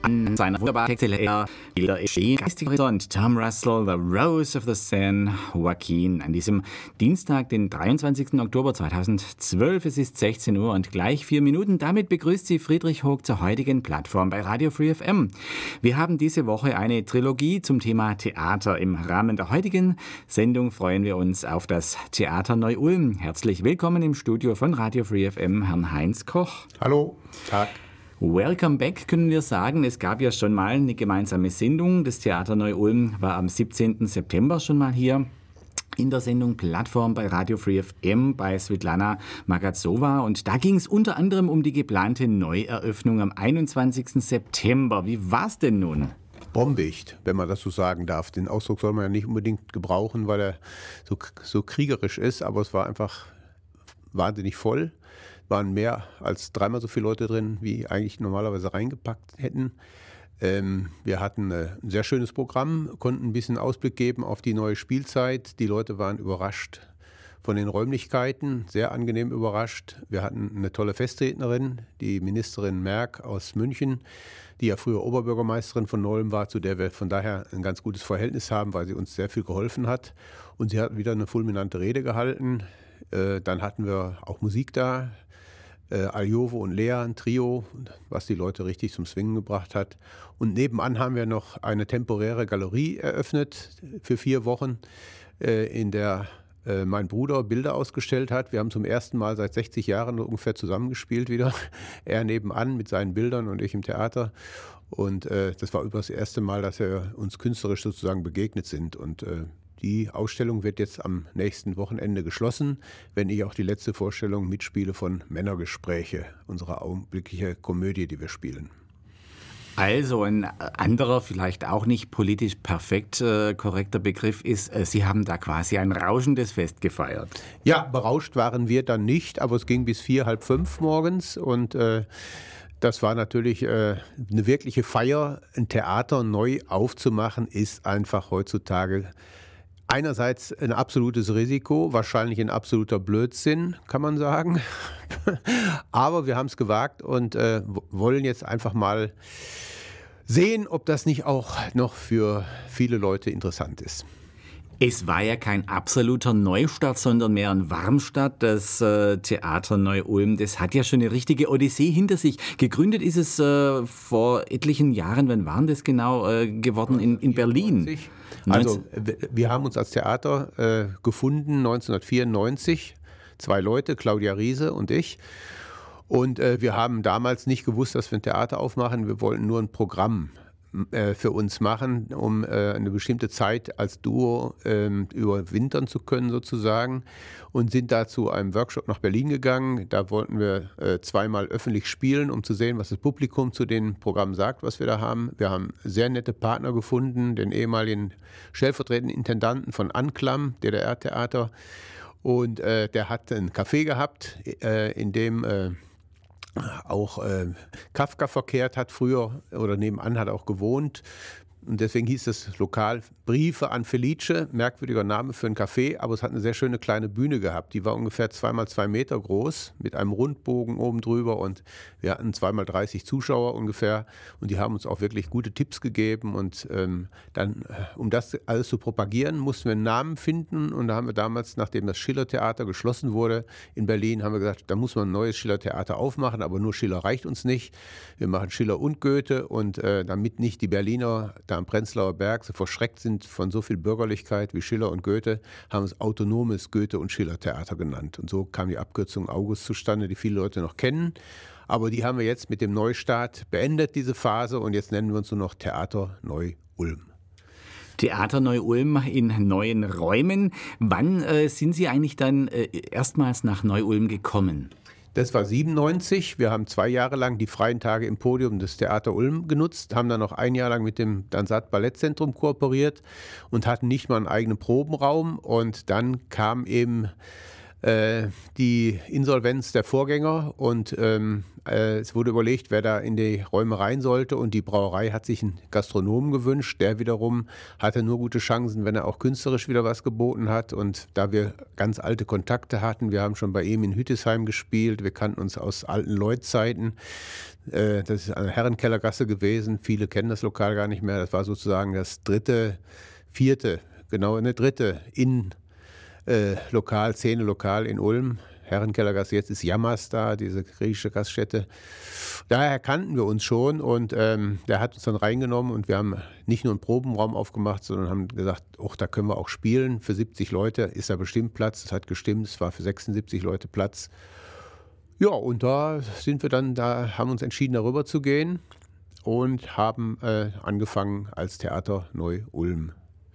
an seiner wunderbaren Texte Bilder Geistiger Horizont, Tom Russell, The Rose of the Sun, Joaquin. An diesem Dienstag, den 23. Oktober 2012, es ist 16 Uhr und gleich 4 Minuten. Damit begrüßt Sie Friedrich Hoog zur heutigen Plattform bei Radio Free FM. Wir haben diese Woche eine Trilogie zum Thema Theater. Im Rahmen der heutigen Sendung freuen wir uns auf das Theater Neu-Ulm. Herzlich willkommen im Studio von Radio Free FM, Herrn Heinz Koch. Hallo, Tag. Welcome back, können wir sagen. Es gab ja schon mal eine gemeinsame Sendung. Das Theater Neu-Ulm war am 17. September schon mal hier in der Sendung Plattform bei Radio Free FM bei Svetlana Magatsova. Und da ging es unter anderem um die geplante Neueröffnung am 21. September. Wie war es denn nun? Bombig, wenn man das so sagen darf. Den Ausdruck soll man ja nicht unbedingt gebrauchen, weil er so kriegerisch ist, aber es war einfach wahnsinnig voll. Waren mehr als 3-mal so viele Leute drin, wie eigentlich normalerweise reingepackt hätten. Wir hatten ein sehr schönes Programm, konnten ein bisschen Ausblick geben auf die neue Spielzeit. Die Leute waren überrascht von den Räumlichkeiten, sehr angenehm überrascht. Wir hatten eine tolle Festrednerin, die Ministerin Merck aus München, die ja früher Oberbürgermeisterin von Neu-Ulm war, zu der wir von daher ein ganz gutes Verhältnis haben, weil sie uns sehr viel geholfen hat. Und sie hat wieder eine fulminante Rede gehalten. Dann hatten wir auch Musik da. Aljovo und Lea, ein Trio, was die Leute richtig zum Swingen gebracht hat. Und nebenan haben wir noch eine temporäre Galerie eröffnet für 4 Wochen, in der mein Bruder Bilder ausgestellt hat. Wir haben zum ersten Mal seit 60 Jahren ungefähr zusammengespielt wieder. Er nebenan mit seinen Bildern und ich im Theater. Und das war übrigens das erste Mal, dass wir uns künstlerisch sozusagen begegnet sind. Und die Ausstellung wird jetzt am nächsten Wochenende geschlossen, wenn ich auch die letzte Vorstellung mitspiele von Männergespräche, unsere augenblickliche Komödie, die wir spielen. Also ein anderer, vielleicht auch nicht politisch perfekt korrekter Begriff ist, Sie haben da quasi ein rauschendes Fest gefeiert. Ja, berauscht waren wir dann nicht, aber es ging bis 4, halb 5 morgens und das war natürlich eine wirkliche Feier. Ein Theater neu aufzumachen ist einfach heutzutage einerseits ein absolutes Risiko, wahrscheinlich ein absoluter Blödsinn, kann man sagen. Aber wir haben es gewagt und wollen jetzt einfach mal sehen, ob das nicht auch noch für viele Leute interessant ist. Es war ja kein absoluter Neustart, sondern mehr ein Warmstart. Das Theater Neu-Ulm, das hat ja schon eine richtige Odyssee hinter sich. Gegründet ist es vor etlichen Jahren, wann waren das genau, geworden in Berlin? Also wir haben uns als Theater gefunden 1994, 2 Leute, Claudia Riese und ich. Und wir haben damals nicht gewusst, dass wir ein Theater aufmachen. Wir wollten nur ein Programm für uns machen, um eine bestimmte Zeit als Duo überwintern zu können sozusagen, und sind da zu einem Workshop nach Berlin gegangen. Da wollten wir 2-mal öffentlich spielen, um zu sehen, was das Publikum zu dem Programm sagt, was wir da haben. Wir haben sehr nette Partner gefunden, den ehemaligen stellvertretenden Intendanten von Anklam, DDR-Theater, und der hat ein Café gehabt, in dem auch Kafka verkehrt hat früher, oder nebenan hat er auch gewohnt. Und deswegen hieß das Lokal Briefe an Felice, merkwürdiger Name für ein Café, aber es hat eine sehr schöne kleine Bühne gehabt. Die war ungefähr 2x2 Meter groß, mit einem Rundbogen oben drüber, und wir hatten 2x30 Zuschauer ungefähr, und die haben uns auch wirklich gute Tipps gegeben. Und dann, um das alles zu propagieren, mussten wir einen Namen finden, und da haben wir damals, nachdem das Schiller-Theater geschlossen wurde in Berlin, haben wir gesagt, da muss man ein neues Schiller-Theater aufmachen, aber nur Schiller reicht uns nicht. Wir machen Schiller und Goethe, und damit nicht die Berliner da am Prenzlauer Berg so verschreckt sind von so viel Bürgerlichkeit wie Schiller und Goethe, haben es autonomes Goethe- und Schiller-Theater genannt. Und so kam die Abkürzung August zustande, die viele Leute noch kennen. Aber die haben wir jetzt mit dem Neustart beendet, diese Phase, und jetzt nennen wir uns nur noch Theater Neu-Ulm. Theater Neu-Ulm in neuen Räumen. Wann sind Sie eigentlich dann erstmals nach Neu-Ulm gekommen? Das war 97. Wir haben 2 Jahre lang die freien Tage im Podium des Theater Ulm genutzt, haben dann noch 1 Jahr lang mit dem Dansat Ballettzentrum kooperiert und hatten nicht mal einen eigenen Probenraum. Und dann kam eben die Insolvenz der Vorgänger und es wurde überlegt, wer da in die Räume rein sollte und die Brauerei hat sich einen Gastronomen gewünscht, der wiederum hatte nur gute Chancen, wenn er auch künstlerisch wieder was geboten hat und da wir ganz alte Kontakte hatten, wir haben schon bei ihm in Hüttesheim gespielt, wir kannten uns aus alten Lloyd-Zeiten, das ist eine Herrenkellergasse gewesen, viele kennen das Lokal gar nicht mehr, das war sozusagen das dritte Lokal, Szene-Lokal in Ulm, Herrenkellergasse, jetzt ist Jammers da, diese griechische Gaststätte. Daher kannten wir uns schon und der hat uns dann reingenommen und wir haben nicht nur einen Probenraum aufgemacht, sondern haben gesagt, da können wir auch spielen. Für 70 Leute ist da bestimmt Platz. Das hat gestimmt, es war für 76 Leute Platz. Ja, und da haben uns entschieden, darüber zu gehen und haben angefangen als Theater Neu-Ulm.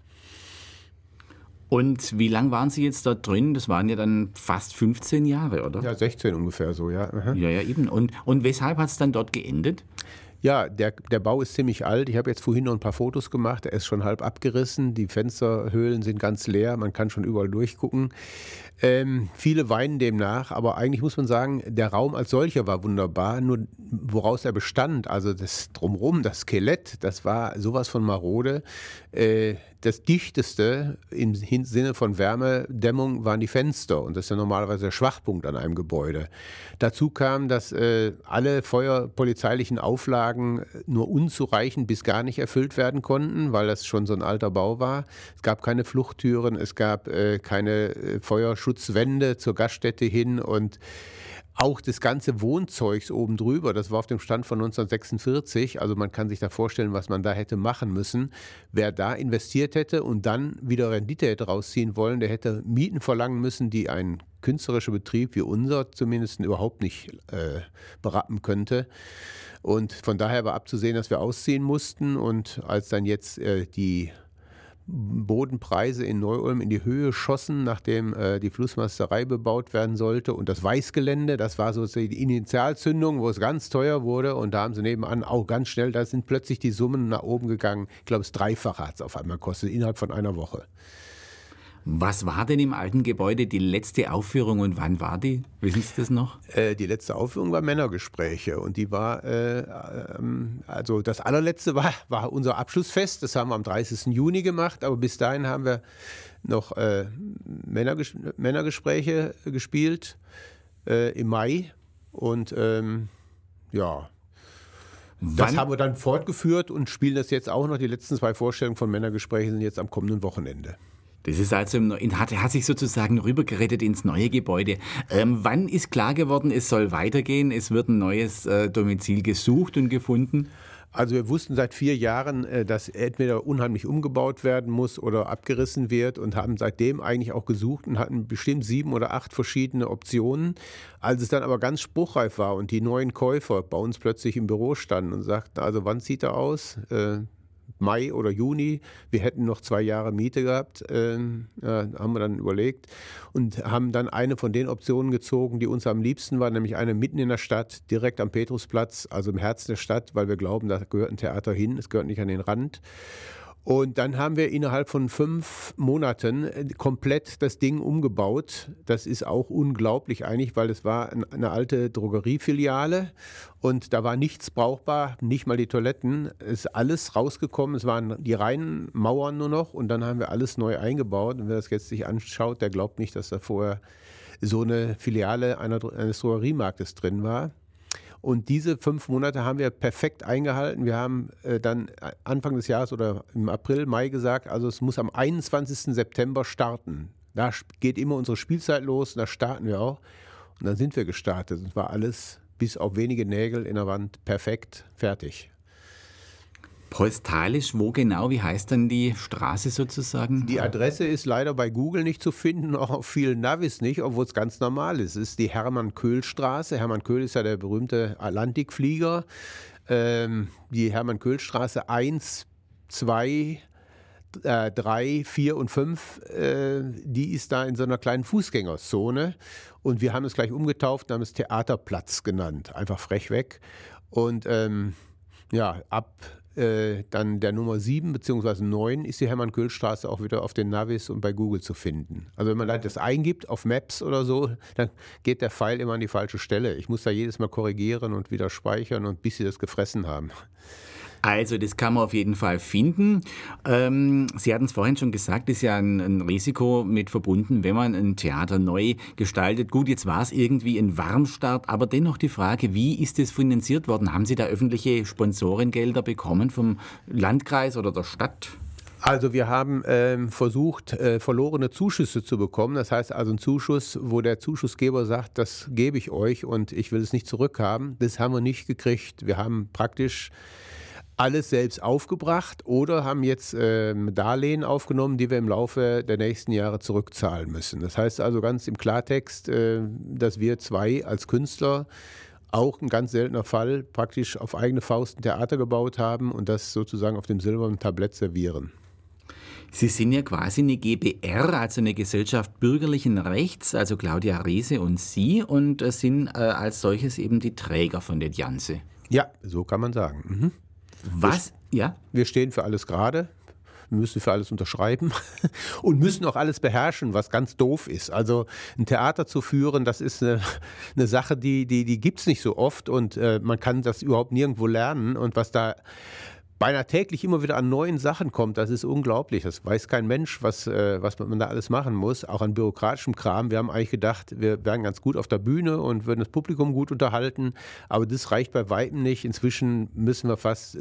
Und wie lang waren Sie jetzt dort drin? Das waren ja dann fast 15 Jahre, oder? Ja, 16 ungefähr so, ja. Aha. Ja, eben. Und weshalb hat es dann dort geendet? Ja, der Bau ist ziemlich alt. Ich habe jetzt vorhin noch ein paar Fotos gemacht. Er ist schon halb abgerissen. Die Fensterhöhlen sind ganz leer. Man kann schon überall durchgucken. Viele weinen dem nach, aber eigentlich muss man sagen, der Raum als solcher war wunderbar. Nur woraus er bestand, also das Drumherum, das Skelett, das war sowas von marode. Das Dichteste im Sinne von Wärmedämmung waren die Fenster und das ist ja normalerweise der Schwachpunkt an einem Gebäude. Dazu kam, dass alle feuerpolizeilichen Auflagen nur unzureichend bis gar nicht erfüllt werden konnten, weil das schon so ein alter Bau war. Es gab keine Fluchttüren, es gab keine Feuerschutzwände zur Gaststätte hin und auch das ganze Wohnzeugs oben drüber, das war auf dem Stand von 1946, also man kann sich da vorstellen, was man da hätte machen müssen. Wer da investiert hätte und dann wieder Rendite hätte rausziehen wollen, der hätte Mieten verlangen müssen, die ein künstlerischer Betrieb wie unser zumindest überhaupt nicht berappen könnte. Und von daher war abzusehen, dass wir ausziehen mussten und als dann jetzt die Bodenpreise in Neu-Ulm in die Höhe schossen, nachdem die Flussmasterei bebaut werden sollte. Und das Weißgelände, das war so die Initialzündung, wo es ganz teuer wurde. Und da haben sie nebenan auch ganz schnell, da sind plötzlich die Summen nach oben gegangen. Ich glaube, das Dreifache hat es auf einmal gekostet, innerhalb von einer Woche. Was war denn im alten Gebäude die letzte Aufführung und wann war die? Wissen Sie das noch? Die letzte Aufführung war Männergespräche und die war, also das allerletzte war unser Abschlussfest, das haben wir am 30. Juni gemacht, aber bis dahin haben wir noch Männergespräche gespielt im Mai und ja. Das haben wir dann fortgeführt und spielen das jetzt auch noch. Die letzten 2 Vorstellungen von Männergesprächen sind jetzt am kommenden Wochenende. Das ist also, hat sich sozusagen rübergerettet ins neue Gebäude. Wann ist klar geworden, es soll weitergehen, es wird ein neues Domizil gesucht und gefunden? Also wir wussten seit 4 Jahren, dass entweder unheimlich umgebaut werden muss oder abgerissen wird und haben seitdem eigentlich auch gesucht und hatten bestimmt 7 oder 8 verschiedene Optionen. Als es dann aber ganz spruchreif war und die neuen Käufer bei uns plötzlich im Büro standen und sagten, also wann sieht er aus? Mai oder Juni, wir hätten noch 2 Jahre Miete gehabt, haben wir dann überlegt und haben dann eine von den Optionen gezogen, die uns am liebsten war, nämlich eine mitten in der Stadt, direkt am Petrusplatz, also im Herzen der Stadt, weil wir glauben, da gehört ein Theater hin, es gehört nicht an den Rand. Und dann haben wir innerhalb von 5 Monaten komplett das Ding umgebaut. Das ist auch unglaublich eigentlich, weil es war eine alte Drogeriefiliale und da war nichts brauchbar, nicht mal die Toiletten. Es ist alles rausgekommen, es waren die reinen Mauern nur noch und dann haben wir alles neu eingebaut. Und wer das jetzt sich anschaut, der glaubt nicht, dass da vorher so eine Filiale eines Drogeriemarktes drin war. Und diese 5 Monate haben wir perfekt eingehalten. Wir haben dann Anfang des Jahres oder im April, Mai gesagt, also es muss am 21. September starten. Da geht immer unsere Spielzeit los und da starten wir auch. Und dann sind wir gestartet. Es war alles bis auf wenige Nägel in der Wand perfekt fertig. Postalisch, wo genau? Wie heißt dann die Straße sozusagen? Die Adresse ist leider bei Google nicht zu finden, auch auf vielen Navis nicht, obwohl es ganz normal ist. Es ist die Hermann-Köhl-Straße. Hermann Köhl ist ja der berühmte Atlantikflieger. Die Hermann-Köhl-Straße 1, 2, 3, 4 und 5, die ist da in so einer kleinen Fußgängerzone. Und wir haben es gleich umgetauft und haben es Theaterplatz genannt. Einfach frech weg. Und ja, ab dann der Nummer 7 bzw. 9 ist die Hermann-Göhl-Straße auch wieder auf den Navis und bei Google zu finden. Also wenn man das eingibt auf Maps oder so, dann geht der Pfeil immer an die falsche Stelle. Ich muss da jedes Mal korrigieren und wieder speichern und bis sie das gefressen haben. Also das kann man auf jeden Fall finden. Sie hatten es vorhin schon gesagt, ist ja ein Risiko mit verbunden, wenn man ein Theater neu gestaltet. Gut, jetzt war es irgendwie ein Warmstart, aber dennoch die Frage, wie ist das finanziert worden? Haben Sie da öffentliche Sponsorengelder bekommen vom Landkreis oder der Stadt? Also wir haben versucht, verlorene Zuschüsse zu bekommen. Das heißt also ein Zuschuss, wo der Zuschussgeber sagt, das gebe ich euch und ich will es nicht zurückhaben. Das haben wir nicht gekriegt. Wir haben praktisch alles selbst aufgebracht oder haben jetzt Darlehen aufgenommen, die wir im Laufe der nächsten Jahre zurückzahlen müssen. Das heißt also ganz im Klartext, dass wir zwei als Künstler, auch ein ganz seltener Fall, praktisch auf eigene Faust ein Theater gebaut haben und das sozusagen auf dem silbernen Tablett servieren. Sie sind ja quasi eine GbR, also eine Gesellschaft bürgerlichen Rechts, also Claudia Riese und Sie, und sind als solches eben die Träger von der Janse. Ja, so kann man sagen. Mhm. Was? Ja? Wir stehen für alles gerade, wir müssen für alles unterschreiben und müssen auch alles beherrschen, was ganz doof ist. Also ein Theater zu führen, das ist eine Sache, die gibt es nicht so oft und man kann das überhaupt nirgendwo lernen. Und was da beinahe täglich immer wieder an neuen Sachen kommt, das ist unglaublich. Das weiß kein Mensch, was man da alles machen muss, auch an bürokratischem Kram. Wir haben eigentlich gedacht, wir wären ganz gut auf der Bühne und würden das Publikum gut unterhalten, aber das reicht bei weitem nicht. Inzwischen müssen wir fast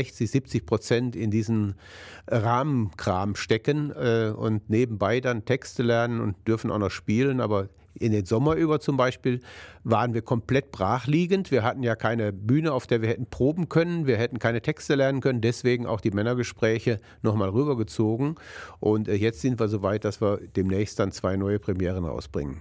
60-70% in diesen Rahmenkram stecken und nebenbei dann Texte lernen und dürfen auch noch spielen, aber in den Sommer über zum Beispiel waren wir komplett brachliegend. Wir hatten ja keine Bühne, auf der wir hätten proben können. Wir hätten keine Texte lernen können. Deswegen auch die Männergespräche nochmal rübergezogen. Und jetzt sind wir so weit, dass wir demnächst dann 2 neue Premieren rausbringen.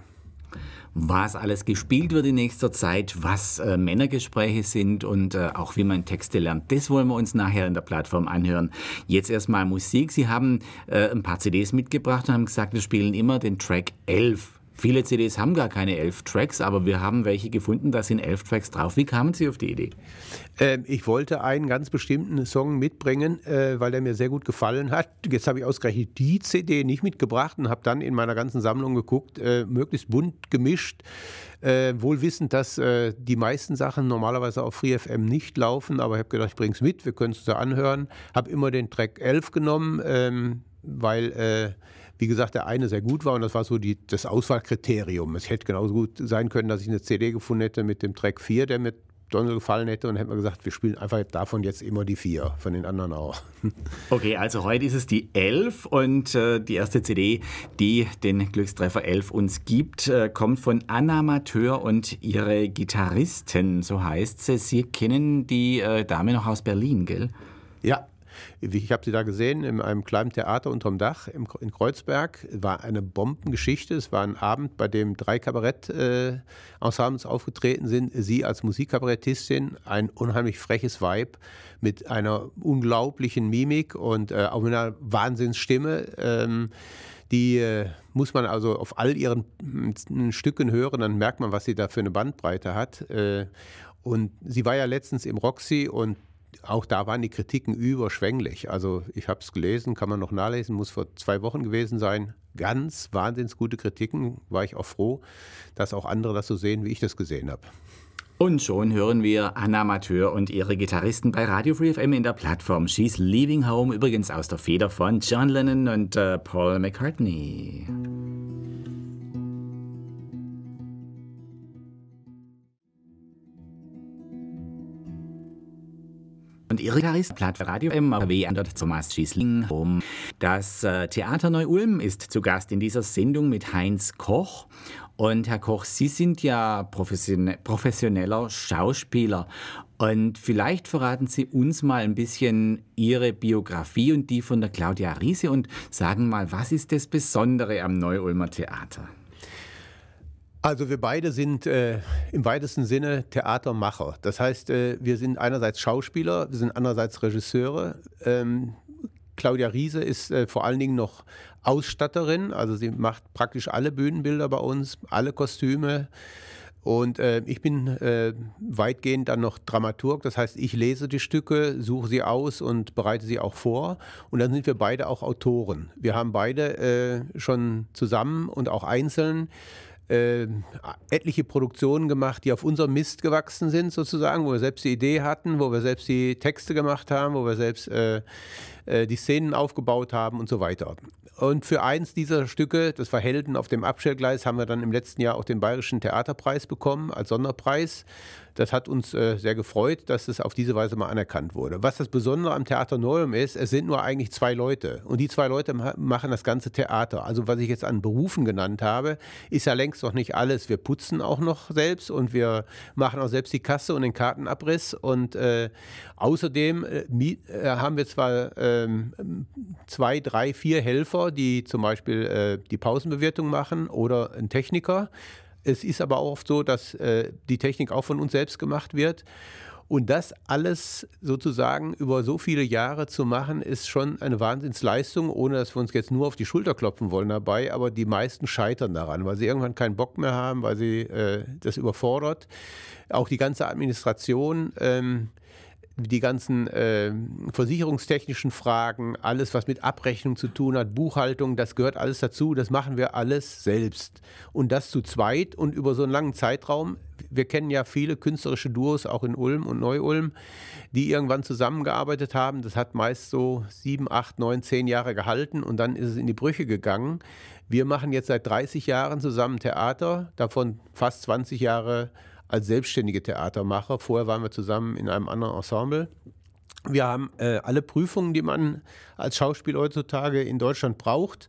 Was alles gespielt wird in nächster Zeit, was Männergespräche sind und auch wie man Texte lernt, das wollen wir uns nachher in der Plattform anhören. Jetzt erstmal Musik. Sie haben ein paar CDs mitgebracht und haben gesagt, wir spielen immer den Track 11. Viele CDs haben gar keine 11 Tracks, aber wir haben welche gefunden, da sind 11 Tracks drauf. Wie kamen Sie auf die Idee? Ich wollte einen ganz bestimmten Song mitbringen, weil der mir sehr gut gefallen hat. Jetzt habe ich ausgerechnet die CD nicht mitgebracht und habe dann in meiner ganzen Sammlung geguckt, möglichst bunt gemischt. Wohl wissend, dass die meisten Sachen normalerweise auf Free FM nicht laufen, aber ich habe gedacht, ich bringe es mit, wir können es da anhören. Habe immer den Track 11 genommen, weil wie gesagt, der eine sehr gut war und das war so das Auswahlkriterium. Es hätte genauso gut sein können, dass ich eine CD gefunden hätte mit dem Track 4, der mir Donald gefallen hätte und hätte man gesagt, wir spielen einfach davon jetzt immer die 4, von den anderen auch. Okay, also heute ist es die 11 und die erste CD, die den Glückstreffer 11 uns gibt, kommt von Anna Mateur und ihre Gitarristen, so heißt sie. Sie kennen die Dame noch aus Berlin, gell? Ja. Ich habe sie da gesehen in einem kleinen Theater unterm Dach in Kreuzberg. Es war eine Bombengeschichte. Es war ein Abend, bei dem 3 Kabarett-Ensembles aufgetreten sind. Sie als Musikkabarettistin, ein unheimlich freches Weib mit einer unglaublichen Mimik und auch mit einer Wahnsinnsstimme. Die muss man also auf all ihren Stücken hören, dann merkt man, was sie da für eine Bandbreite hat. Und sie war ja letztens im Roxy und auch da waren die Kritiken überschwänglich. Also ich habe es gelesen, kann man noch nachlesen, muss vor 2 Wochen gewesen sein. Ganz wahnsinnig gute Kritiken, war ich auch froh, dass auch andere das so sehen, wie ich das gesehen habe. Und schon hören wir Anna Mateur und ihre Gitarristen bei Radio Free FM in der Plattform She's Leaving Home, übrigens aus der Feder von John Lennon und Paul McCartney. Und ihre Gitarristen Platt Radio MW ändert Thomas Schießling um. Das Theater Neu-Ulm ist zu Gast in dieser Sendung mit Heinz Koch. Und Herr Koch, Sie sind ja professioneller Schauspieler. Und vielleicht verraten Sie uns mal ein bisschen Ihre Biografie und die von der Claudia Riese und sagen mal, was ist das Besondere am Neu-Ulmer Theater? Also wir beide sind im weitesten Sinne Theatermacher. Das heißt, wir sind einerseits Schauspieler, wir sind andererseits Regisseure. Claudia Riese ist vor allen Dingen noch Ausstatterin, also sie macht praktisch alle Bühnenbilder bei uns, alle Kostüme. Und ich bin weitgehend dann noch Dramaturg, das heißt, ich lese die Stücke, suche sie aus und bereite sie auch vor. Und dann sind wir beide auch Autoren. Wir haben beide schon zusammen und auch einzeln etliche Produktionen gemacht, die auf unserem Mist gewachsen sind sozusagen, wo wir selbst die Idee hatten, wo wir selbst die Texte gemacht haben, wo wir selbst die Szenen aufgebaut haben und so weiter. Und für eins dieser Stücke, das war Helden auf dem Abstellgleis, haben wir dann im letzten Jahr auch den Bayerischen Theaterpreis bekommen als Sonderpreis. Das hat uns sehr gefreut, dass es auf diese Weise mal anerkannt wurde. Was das Besondere am Theater Neu-Ulm ist, es sind nur eigentlich 2 Leute. Und die 2 Leute machen das ganze Theater. Also was ich jetzt an Berufen genannt habe, ist ja längst noch nicht alles. Wir putzen auch noch selbst und wir machen auch selbst die Kasse und den Kartenabriss. Und außerdem haben wir zwar 2, 3, 4 Helfer, die zum Beispiel die Pausenbewirtung machen oder ein Techniker. Es ist aber auch oft so, dass die Technik auch von uns selbst gemacht wird. Und das alles sozusagen über so viele Jahre zu machen, ist schon eine Wahnsinnsleistung, ohne dass wir uns jetzt nur auf die Schulter klopfen wollen dabei. Aber die meisten scheitern daran, weil sie irgendwann keinen Bock mehr haben, weil sie das überfordert. Auch die ganze Administration, die ganzen versicherungstechnischen Fragen, alles, was mit Abrechnung zu tun hat, Buchhaltung, das gehört alles dazu. Das machen wir alles selbst. Und das zu zweit und über so einen langen Zeitraum. Wir kennen ja viele künstlerische Duos, auch in Ulm und Neu-Ulm, die irgendwann zusammengearbeitet haben. Das hat meist so 7, 8, 9, 10 Jahre gehalten und dann ist es in die Brüche gegangen. Wir machen jetzt seit 30 Jahren zusammen Theater, davon fast 20 Jahre als selbstständige Theatermacher. Vorher waren wir zusammen in einem anderen Ensemble. Wir haben alle Prüfungen, die man als Schauspieler heutzutage in Deutschland braucht.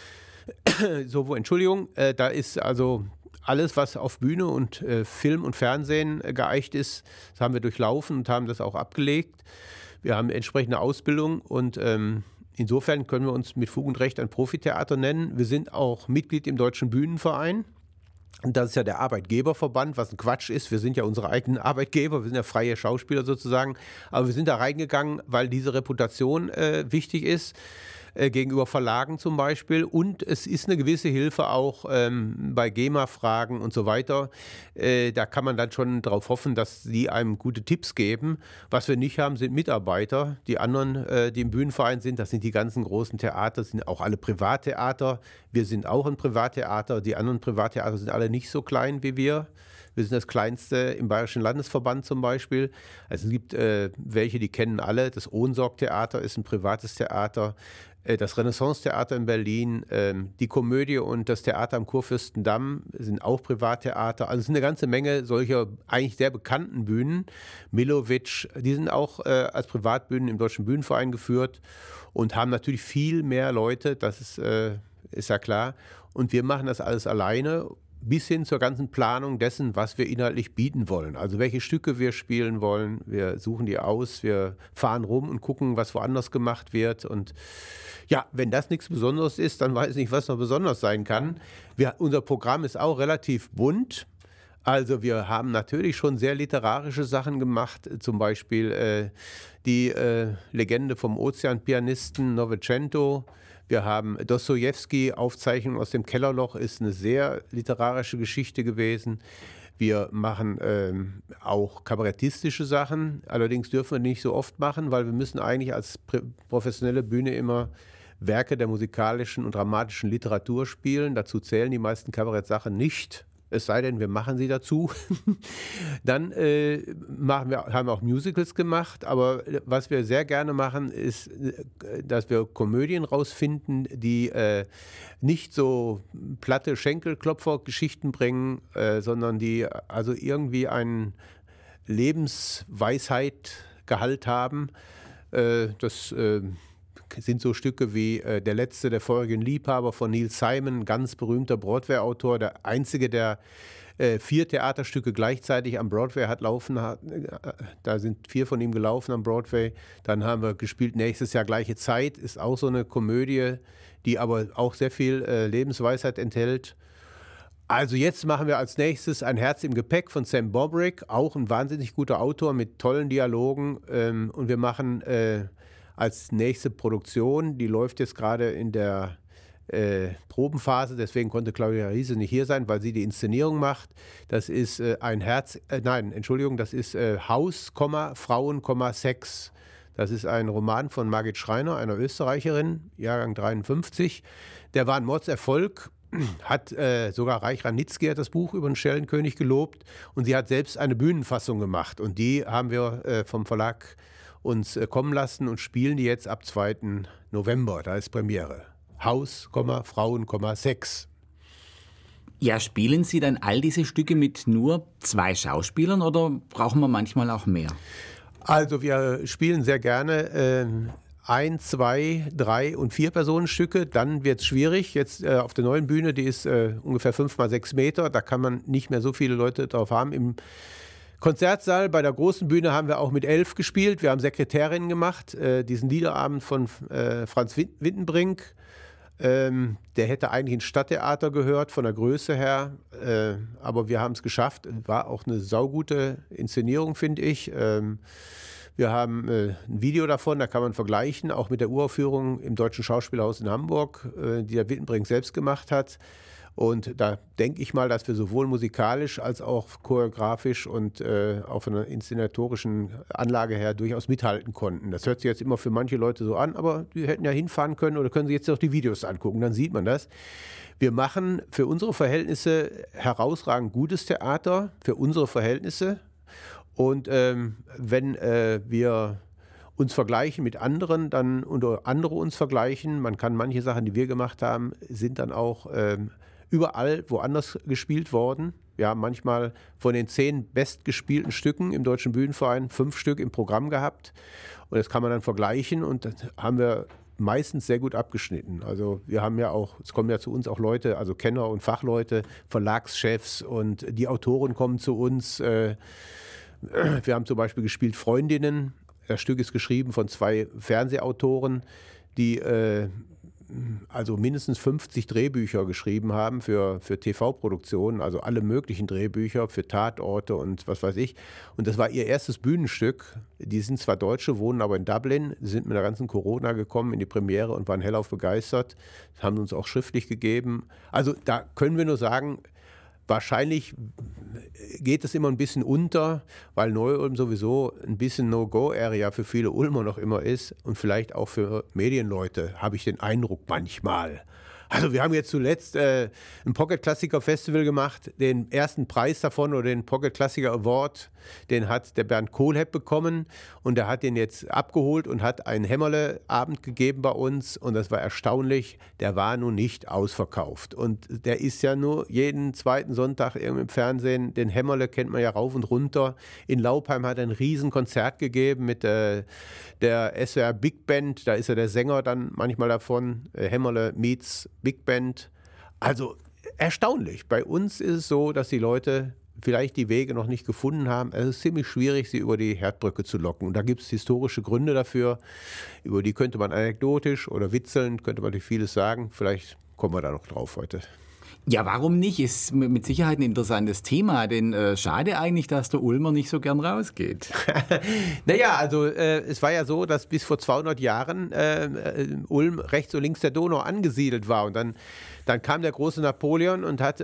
Da ist also alles, was auf Bühne und Film und Fernsehen geeicht ist, das haben wir durchlaufen und haben das auch abgelegt. Wir haben entsprechende Ausbildung und insofern können wir uns mit Fug und Recht ein Profitheater nennen. Wir sind auch Mitglied im Deutschen Bühnenverein. Und das ist ja der Arbeitgeberverband, was ein Quatsch ist. Wir sind ja unsere eigenen Arbeitgeber, wir sind ja freie Schauspieler sozusagen. Aber wir sind da reingegangen, weil diese Reputation wichtig ist, gegenüber Verlagen zum Beispiel. Und es ist eine gewisse Hilfe auch bei GEMA-Fragen und so weiter. Da kann man dann schon darauf hoffen, dass sie einem gute Tipps geben. Was wir nicht haben, sind Mitarbeiter. Die anderen, die im Bühnenverein sind, das sind die ganzen großen Theater, sind auch alle Privattheater. Wir sind auch ein Privattheater. Die anderen Privattheater sind alle nicht so klein wie wir. Wir sind das kleinste im Bayerischen Landesverband zum Beispiel. Also es gibt welche, die kennen alle. Das Ohnsorg-Theater ist ein privates Theater. Das Renaissance-Theater in Berlin, die Komödie und das Theater am Kurfürstendamm sind auch Privattheater. Also es sind eine ganze Menge solcher eigentlich sehr bekannten Bühnen. Milovic, die sind auch als Privatbühnen im Deutschen Bühnenverein geführt und haben natürlich viel mehr Leute, das ist ja klar. Und wir machen das alles alleine, bis hin zur ganzen Planung dessen, was wir inhaltlich bieten wollen. Also welche Stücke wir spielen wollen. Wir suchen die aus, wir fahren rum und gucken, was woanders gemacht wird. Und ja, wenn das nichts Besonderes ist, dann weiß ich nicht, was noch besonders sein kann. Unser Programm ist auch relativ bunt. Also wir haben natürlich schon sehr literarische Sachen gemacht, zum Beispiel die Legende vom Ozeanpianisten Novecento. Wir haben Dostojewski, Aufzeichnung aus dem Kellerloch, ist eine sehr literarische Geschichte gewesen. Wir machen auch kabarettistische Sachen, allerdings dürfen wir nicht so oft machen, weil wir müssen eigentlich als professionelle Bühne immer Werke der musikalischen und dramatischen Literatur spielen. Dazu zählen die meisten Kabarettsachen nicht. Es sei denn, wir machen sie dazu. Dann haben wir auch Musicals gemacht, aber was wir sehr gerne machen, ist, dass wir Komödien rausfinden, die nicht so platte Schenkelklopfer-Geschichten bringen, sondern die also irgendwie einen Lebensweisheit-Gehalt haben. Das sind so Stücke wie Der Letzte der feurigen Liebhaber von Neil Simon, ganz berühmter Broadway-Autor, der einzige, der 4 Theaterstücke gleichzeitig am Broadway hat laufen. Da sind 4 von ihm gelaufen am Broadway. Dann haben wir gespielt Nächstes Jahr gleiche Zeit, ist auch so eine Komödie, die aber auch sehr viel Lebensweisheit enthält. Also jetzt machen wir als nächstes Ein Herz im Gepäck von Sam Bobrick, auch ein wahnsinnig guter Autor mit tollen Dialogen. Und wir machen als nächste Produktion, die läuft jetzt gerade in der Probenphase, deswegen konnte Claudia Riese nicht hier sein, weil sie die Inszenierung macht. Das ist das ist Haus, Frauen, Sex. Das ist ein Roman von Margit Schreiner, einer Österreicherin, Jahrgang 53. Der war ein Mordserfolg, hat sogar Reich Ranitzky hat das Buch über den Schellenkönig gelobt und sie hat selbst eine Bühnenfassung gemacht und die haben wir vom Verlag uns kommen lassen und spielen die jetzt ab 2. November, da ist Premiere. Haus, Frauen, Sex. Ja, spielen Sie dann all diese Stücke mit nur 2 Schauspielern oder brauchen wir manchmal auch mehr? Also wir spielen sehr gerne 1, 2, 3 und 4 Personenstücke. Dann wird es schwierig. Jetzt auf der neuen Bühne, die ist ungefähr 5 mal 6 Meter. Da kann man nicht mehr so viele Leute drauf haben. Im Konzertsaal bei der großen Bühne haben wir auch mit 11 gespielt. Wir haben Sekretärinnen gemacht. Diesen Liederabend von Franz Wittenbrink. Der hätte eigentlich ins Stadttheater gehört, von der Größe her. Aber wir haben es geschafft. War auch eine saugute Inszenierung, finde ich. Wir haben ein Video davon, da kann man vergleichen, auch mit der Uraufführung im Deutschen Schauspielhaus in Hamburg, die der Wittenbrink selbst gemacht hat. Und da denke ich mal, dass wir sowohl musikalisch als auch choreografisch und auch von der inszenatorischen Anlage her durchaus mithalten konnten. Das hört sich jetzt immer für manche Leute so an, aber die hätten ja hinfahren können oder können sich jetzt auch die Videos angucken, dann sieht man das. Wir machen für unsere Verhältnisse herausragend gutes Theater, für unsere Verhältnisse. Und wenn wir uns vergleichen mit anderen, dann oder andere uns vergleichen, man kann manche Sachen, die wir gemacht haben, sind dann auch überall woanders gespielt worden. Wir haben manchmal von den 10 bestgespielten Stücken im Deutschen Bühnenverein 5 Stück im Programm gehabt. Und das kann man dann vergleichen und das haben wir meistens sehr gut abgeschnitten. Also wir haben ja auch, es kommen ja zu uns auch Leute, also Kenner und Fachleute, Verlagschefs und die Autoren kommen zu uns. Wir haben zum Beispiel gespielt Freundinnen. Das Stück ist geschrieben von 2 Fernsehautoren, die also mindestens 50 Drehbücher geschrieben haben für TV-Produktionen, also alle möglichen Drehbücher für Tatorte und was weiß ich. Und das war ihr erstes Bühnenstück. Die sind zwar Deutsche, wohnen aber in Dublin, sind mit der ganzen Corona gekommen in die Premiere und waren hellauf begeistert. Das haben uns auch schriftlich gegeben. Also da können wir nur sagen, wahrscheinlich geht es immer ein bisschen unter, weil Neu-Ulm sowieso ein bisschen No-Go-Area für viele Ulmer noch immer ist und vielleicht auch für Medienleute, habe ich den Eindruck manchmal. Also wir haben jetzt zuletzt ein Pocket Klassiker Festival gemacht, den ersten Preis davon oder den Pocket Klassiker Award, den hat der Bernd Kohlhepp bekommen und der hat den jetzt abgeholt und hat einen Hämmerle-Abend gegeben bei uns und das war erstaunlich, der war nun nicht ausverkauft und der ist ja nur jeden zweiten Sonntag irgendwie im Fernsehen, den Hämmerle kennt man ja rauf und runter. In Laupheim hat er ein Riesenkonzert gegeben mit der SWR Big Band, da ist ja der Sänger dann manchmal davon, Hämmerle meets Big Band. Also erstaunlich. Bei uns ist es so, dass die Leute vielleicht die Wege noch nicht gefunden haben. Es ist ziemlich schwierig, sie über die Herdbrücke zu locken. Und da gibt es historische Gründe dafür. Über die könnte man anekdotisch oder witzelnd, könnte man natürlich vieles sagen. Vielleicht kommen wir da noch drauf heute. Ja, warum nicht? Ist mit Sicherheit ein interessantes Thema, denn schade eigentlich, dass der Ulmer nicht so gern rausgeht. Naja, also es war ja so, dass bis vor 200 Jahren Ulm rechts und links der Donau angesiedelt war und dann kam der große Napoleon und hat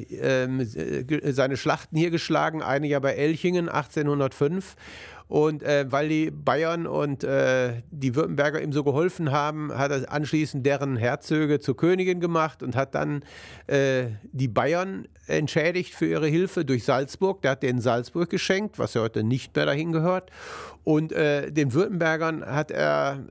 seine Schlachten hier geschlagen, eine ja bei Elchingen 1805. Und weil die Bayern und die Württemberger ihm so geholfen haben, hat er anschließend deren Herzöge zur Königin gemacht und hat dann die Bayern entschädigt für ihre Hilfe durch Salzburg. Der hat denen Salzburg geschenkt, was ja heute nicht mehr dahin gehört. Und den Württembergern hat er...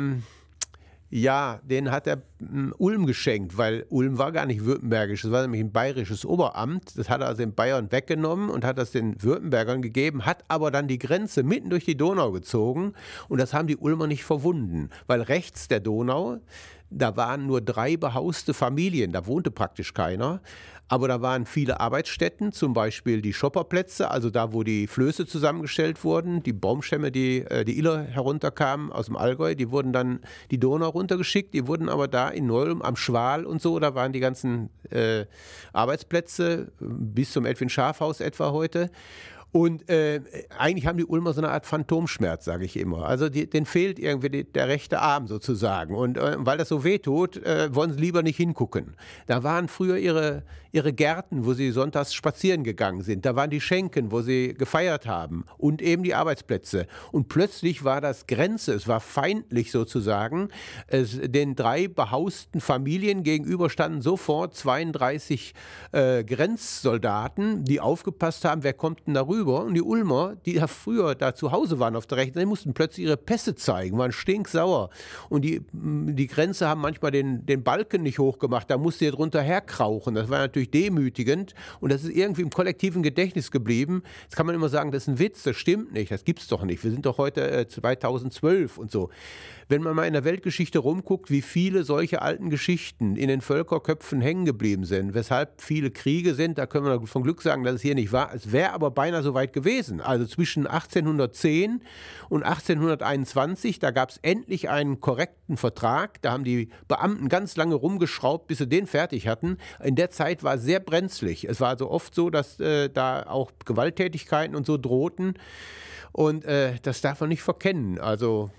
den hat er Ulm geschenkt, weil Ulm war gar nicht württembergisch, das war nämlich ein bayerisches Oberamt. Das hat er also den Bayern weggenommen und hat das den Württembergern gegeben, hat aber dann die Grenze mitten durch die Donau gezogen und das haben die Ulmer nicht verwunden, weil rechts der Donau, da waren nur 3 behauste Familien, da wohnte praktisch keiner. Aber da waren viele Arbeitsstätten, zum Beispiel die Schopperplätze, also da, wo die Flöße zusammengestellt wurden, die Baumstämme, die Iller herunterkamen aus dem Allgäu, die wurden dann die Donau runtergeschickt, die wurden aber da in Neu-Ulm am Schwal und so, da waren die ganzen Arbeitsplätze bis zum Edwin-Scharf-Haus etwa heute. Und eigentlich haben die Ulmer so eine Art Phantomschmerz, sage ich immer. Also denen fehlt irgendwie der rechte Arm sozusagen. Und weil das so wehtut, wollen sie lieber nicht hingucken. Da waren früher ihre Gärten, wo sie sonntags spazieren gegangen sind. Da waren die Schenken, wo sie gefeiert haben. Und eben die Arbeitsplätze. Und plötzlich war das Grenze, es war feindlich sozusagen. Den 3 behausten Familien gegenüber standen sofort 32 Grenzsoldaten, die aufgepasst haben, wer kommt denn darüber. Und die Ulmer, die ja früher da zu Hause waren auf der rechten Seite, mussten plötzlich ihre Pässe zeigen, waren stinksauer. Und die Grenze haben manchmal den Balken nicht hochgemacht, da musste ihr drunter herkrauchen. Das war natürlich demütigend und das ist irgendwie im kollektiven Gedächtnis geblieben. Jetzt kann man immer sagen, das ist ein Witz, das stimmt nicht, das gibt's doch nicht. Wir sind doch heute 2012 und so. Wenn man mal in der Weltgeschichte rumguckt, wie viele solche alten Geschichten in den Völkerköpfen hängen geblieben sind, weshalb viele Kriege sind, da können wir von Glück sagen, dass es hier nicht war. Es wäre aber beinahe so weit gewesen. Also zwischen 1810 und 1821, da gab es endlich einen korrekten Vertrag. Da haben die Beamten ganz lange rumgeschraubt, bis sie den fertig hatten. In der Zeit war es sehr brenzlig. Es war also oft so, dass da auch Gewalttätigkeiten und so drohten. Und das darf man nicht verkennen. Also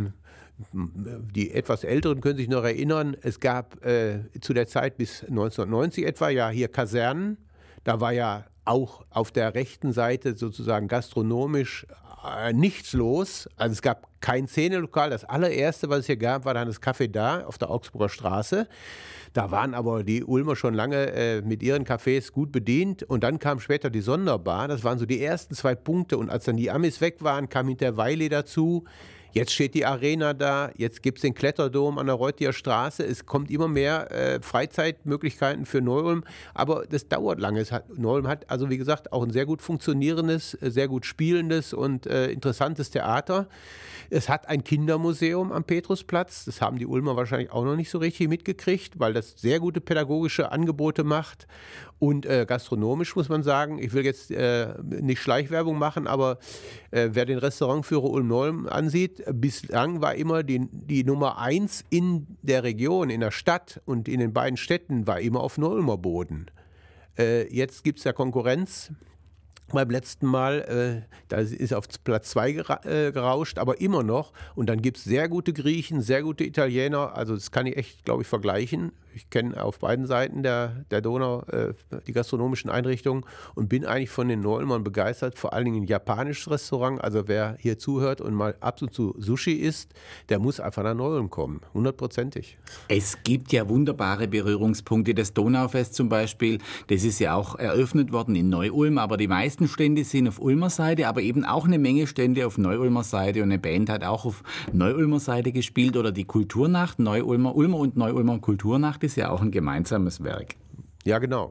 die etwas Älteren können sich noch erinnern, es gab zu der Zeit bis 1990 etwa ja hier Kasernen. Da war ja auch auf der rechten Seite sozusagen gastronomisch nichts los. Also es gab kein Szenelokal. Das allererste, was es hier gab, war dann das Café da auf der Augsburger Straße. Da waren aber die Ulmer schon lange mit ihren Cafés gut bedient. Und dann kam später die Sonderbar. Das waren so die ersten 2 Punkte. Und als dann die Amis weg waren, kam hinter Weili dazu. Jetzt steht die Arena da, jetzt gibt es den Kletterdom an der Reuther Straße. Es kommt immer mehr Freizeitmöglichkeiten für Neu-Ulm, aber das dauert lange. Neu-Ulm hat also, wie gesagt, auch ein sehr gut funktionierendes, sehr gut spielendes und interessantes Theater. Es hat ein Kindermuseum am Petrusplatz. Das haben die Ulmer wahrscheinlich auch noch nicht so richtig mitgekriegt, weil das sehr gute pädagogische Angebote macht. Und gastronomisch muss man sagen, ich will jetzt nicht Schleichwerbung machen, aber wer den Restaurantführer Ulm-Neu-Ulm ansieht, bislang war immer die Nummer 1 in der Region, in der Stadt und in den beiden Städten war immer auf Neu-Ulmer Boden. Jetzt gibt es ja Konkurrenz. Beim letzten Mal, da ist auf Platz 2 gerauscht, aber immer noch. Und dann gibt es sehr gute Griechen, sehr gute Italiener. Also das kann ich echt, glaube ich, vergleichen. Ich kenne auf beiden Seiten der Donau die gastronomischen Einrichtungen und bin eigentlich von den Neu-Ulmern begeistert. Vor allen Dingen ein japanisches Restaurant. Also wer hier zuhört und mal ab und zu Sushi isst, der muss einfach nach Neu-Ulm kommen. 100%. Es gibt ja wunderbare Berührungspunkte. Das Donaufest zum Beispiel, das ist ja auch eröffnet worden in Neu-Ulm, aber die meisten Stände sind auf Ulmer Seite, aber eben auch eine Menge Stände auf Neu-Ulmer Seite und eine Band hat auch auf Neu-Ulmer Seite gespielt oder die Kulturnacht, Ulmer und Neu-Ulmer Kulturnacht ist ja auch ein gemeinsames Werk. Ja, genau.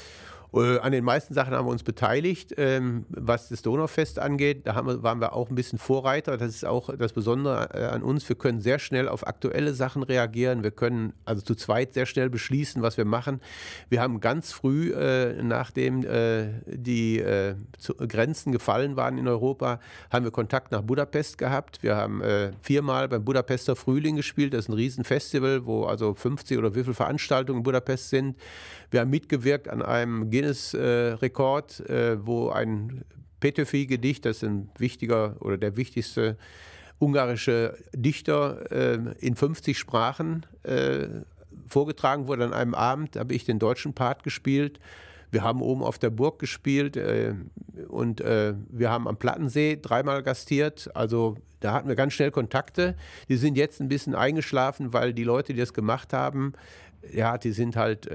An den meisten Sachen haben wir uns beteiligt. Was das Donaufest angeht, waren wir auch ein bisschen Vorreiter. Das ist auch das Besondere an uns. Wir können sehr schnell auf aktuelle Sachen reagieren. Wir können also zu zweit sehr schnell beschließen, was wir machen. Wir haben ganz früh, nachdem die Grenzen gefallen waren in Europa, haben wir Kontakt nach Budapest gehabt. Wir haben 4-mal beim Budapester Frühling gespielt. Das ist ein Riesenfestival, wo also 50 oder wie viele Veranstaltungen in Budapest sind. Wir haben mitgewirkt an einem Guinness-Rekord, wo ein Petőfi-Gedicht, das ist ein wichtiger oder der wichtigste ungarische Dichter in 50 Sprachen vorgetragen wurde. An einem Abend habe ich den deutschen Part gespielt. Wir haben oben auf der Burg gespielt und wir haben am Plattensee 3-mal gastiert. Also da hatten wir ganz schnell Kontakte. Die sind jetzt ein bisschen eingeschlafen, weil die Leute, die das gemacht haben, ja, die sind halt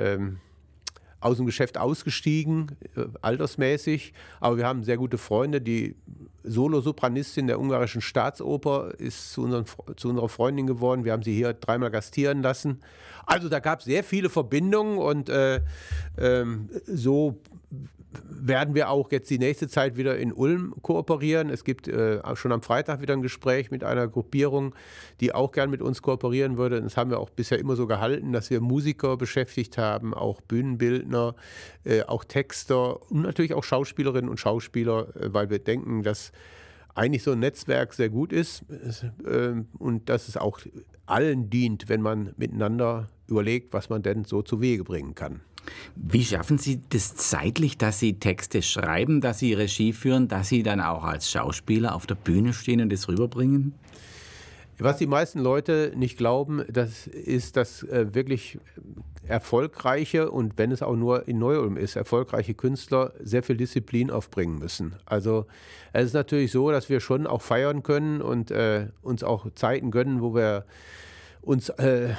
aus dem Geschäft ausgestiegen, altersmäßig. Aber wir haben sehr gute Freunde. Die Solo-Sopranistin der ungarischen Staatsoper ist zu unserer Freundin geworden. Wir haben sie hier 3-mal gastieren lassen. Also da gab es sehr viele Verbindungen und so werden wir auch jetzt die nächste Zeit wieder in Ulm kooperieren. Es gibt schon am Freitag wieder ein Gespräch mit einer Gruppierung, die auch gern mit uns kooperieren würde. Das haben wir auch bisher immer so gehalten, dass wir Musiker beschäftigt haben, auch Bühnenbildner, auch Texter und natürlich auch Schauspielerinnen und Schauspieler, weil wir denken, dass eigentlich so ein Netzwerk sehr gut ist und dass es auch allen dient, wenn man miteinander überlegt, was man denn so zu Wege bringen kann. Wie schaffen Sie das zeitlich, dass Sie Texte schreiben, dass Sie Regie führen, dass Sie dann auch als Schauspieler auf der Bühne stehen und das rüberbringen? Was die meisten Leute nicht glauben, das ist, dass wirklich erfolgreiche, und wenn es auch nur in Neu-Ulm ist, erfolgreiche Künstler sehr viel Disziplin aufbringen müssen. Also es ist natürlich so, dass wir schon auch feiern können und uns auch Zeiten gönnen, wo wir uns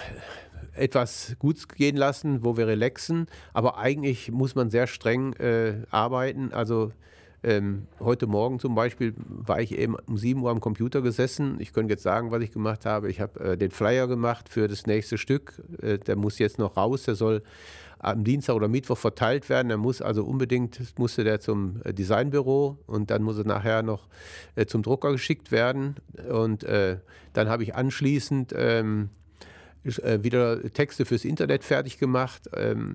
etwas gut gehen lassen, wo wir relaxen. Aber eigentlich muss man sehr streng arbeiten. Also heute Morgen zum Beispiel war ich eben um 7 Uhr am Computer gesessen. Ich könnte jetzt sagen, was ich gemacht habe. Ich habe den Flyer gemacht für das nächste Stück. Der muss jetzt noch raus. Der soll am Dienstag oder Mittwoch verteilt werden. Der muss also musste der zum Designbüro und dann muss er nachher noch zum Drucker geschickt werden. Und dann habe ich anschließend wieder Texte fürs Internet fertig gemacht.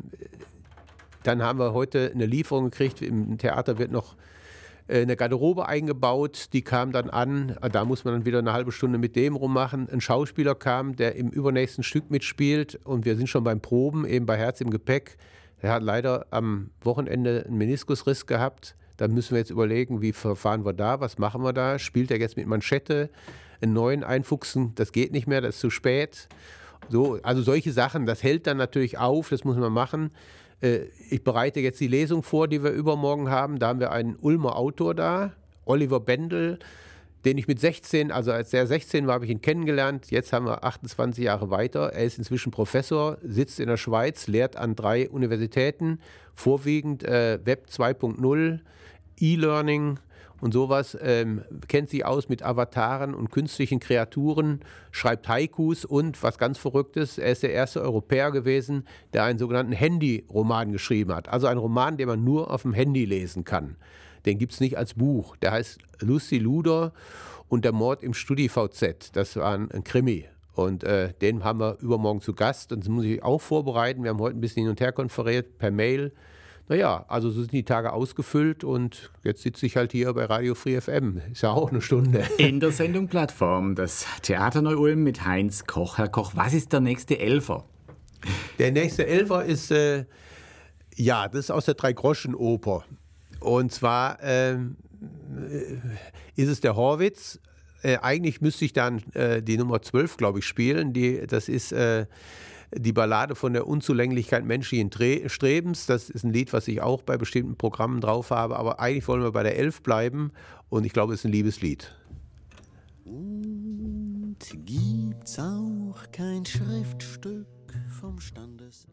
Dann haben wir heute eine Lieferung gekriegt. Im Theater wird noch eine Garderobe eingebaut, die kam dann an. Da muss man dann wieder eine halbe Stunde mit dem rummachen. Ein Schauspieler kam, der im übernächsten Stück mitspielt und wir sind schon beim Proben, eben bei Herz im Gepäck. Er hat leider am Wochenende einen Meniskusriss gehabt. Da müssen wir jetzt überlegen, wie verfahren wir da, was machen wir da? Spielt er jetzt mit Manschette, einen neuen einfuchsen? Das geht nicht mehr, das ist zu spät. So, also solche Sachen, das hält dann natürlich auf, das muss man machen. Ich bereite jetzt die Lesung vor, die wir übermorgen haben. Da haben wir einen Ulmer Autor da, Oliver Bendel, den ich mit 16, also als er 16 war, habe ich ihn kennengelernt. Jetzt haben wir 28 Jahre weiter. Er ist inzwischen Professor, sitzt in der Schweiz, lehrt an 3 Universitäten, vorwiegend Web 2.0, E-Learning und sowas, kennt sich aus mit Avataren und künstlichen Kreaturen, schreibt Haikus und, was ganz Verrücktes, er ist der erste Europäer gewesen, der einen sogenannten Handy-Roman geschrieben hat. Also ein Roman, den man nur auf dem Handy lesen kann. Den gibt es nicht als Buch. Der heißt Lucy Luder und der Mord im StudiVZ. Das war ein Krimi. Und den haben wir übermorgen zu Gast. Und das muss ich auch vorbereiten. Wir haben heute ein bisschen hin und her konferiert per Mail. Naja, also so sind die Tage ausgefüllt und jetzt sitze ich halt hier bei Radio Free FM. Ist ja auch eine Stunde. In der Sendung Plattform, das Theater Neu-Ulm mit Heinz Koch. Herr Koch, was ist der nächste Elfer? Der nächste Elfer ist, das ist aus der Drei-Groschen-Oper. Und zwar ist es der Horwitz. Eigentlich müsste ich dann die Nummer 12, glaube ich, spielen. Das ist die Ballade von der Unzulänglichkeit menschlichen Strebens. Das ist ein Lied, was ich auch bei bestimmten Programmen drauf habe. Aber eigentlich wollen wir bei der 11 bleiben. Und ich glaube, es ist ein Liebeslied. Und gibt's auch kein Schriftstück vom Standesamt?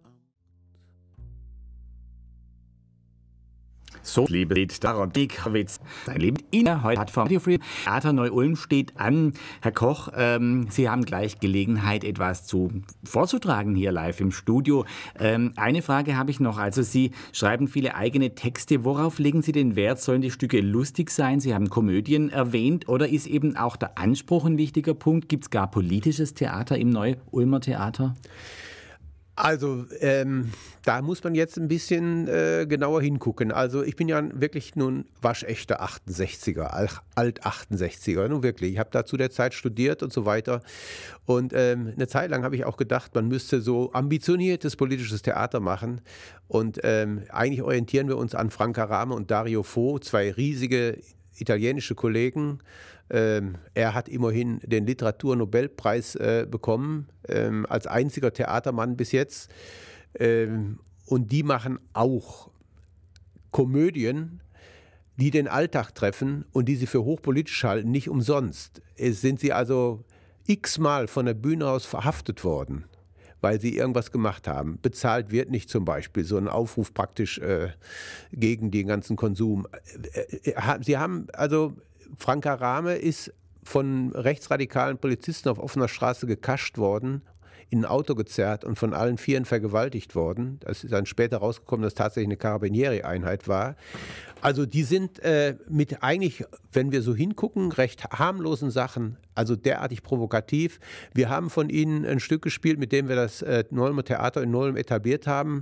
So, liebe Lied, Daron Dickwitz, sein Leben in der heute Plattform Radio Free Theater Neu-Ulm steht an. Herr Koch, Sie haben gleich Gelegenheit, etwas vorzutragen hier live im Studio. Eine Frage habe ich noch. Also Sie schreiben viele eigene Texte. Worauf legen Sie den Wert? Sollen die Stücke lustig sein? Sie haben Komödien erwähnt. Oder ist eben auch der Anspruch ein wichtiger Punkt? Gibt es gar politisches Theater im Neu-Ulmer Theater? Also da muss man jetzt ein bisschen genauer hingucken. Also ich bin ja wirklich nun waschechter 68er, Alt-68er, nun wirklich. Ich habe da zu der Zeit studiert und so weiter. Und eine Zeit lang habe ich auch gedacht, man müsste so ambitioniertes politisches Theater machen. Und eigentlich orientieren wir uns an Franca Rame und Dario Fo, 2 riesige italienische Kollegen. Er hat immerhin den Literaturnobelpreis bekommen, als einziger Theatermann bis jetzt. Und die machen auch Komödien, die den Alltag treffen und die sie für hochpolitisch halten, nicht umsonst. Sind sie also x-mal von der Bühne aus verhaftet worden, weil sie irgendwas gemacht haben. Bezahlt wird nicht zum Beispiel, so ein Aufruf praktisch gegen den ganzen Konsum. Sie haben also, Franca Rame ist von rechtsradikalen Polizisten auf offener Straße gekascht worden, in ein Auto gezerrt und von allen 4 vergewaltigt worden. Das ist dann später rausgekommen, dass tatsächlich eine Carabinieri-Einheit war. Also die sind mit eigentlich, wenn wir so hingucken, recht harmlosen Sachen, also derartig provokativ. Wir haben von ihnen ein Stück gespielt, mit dem wir das Neu-Ulmer Theater in Neu-Ulm etabliert haben,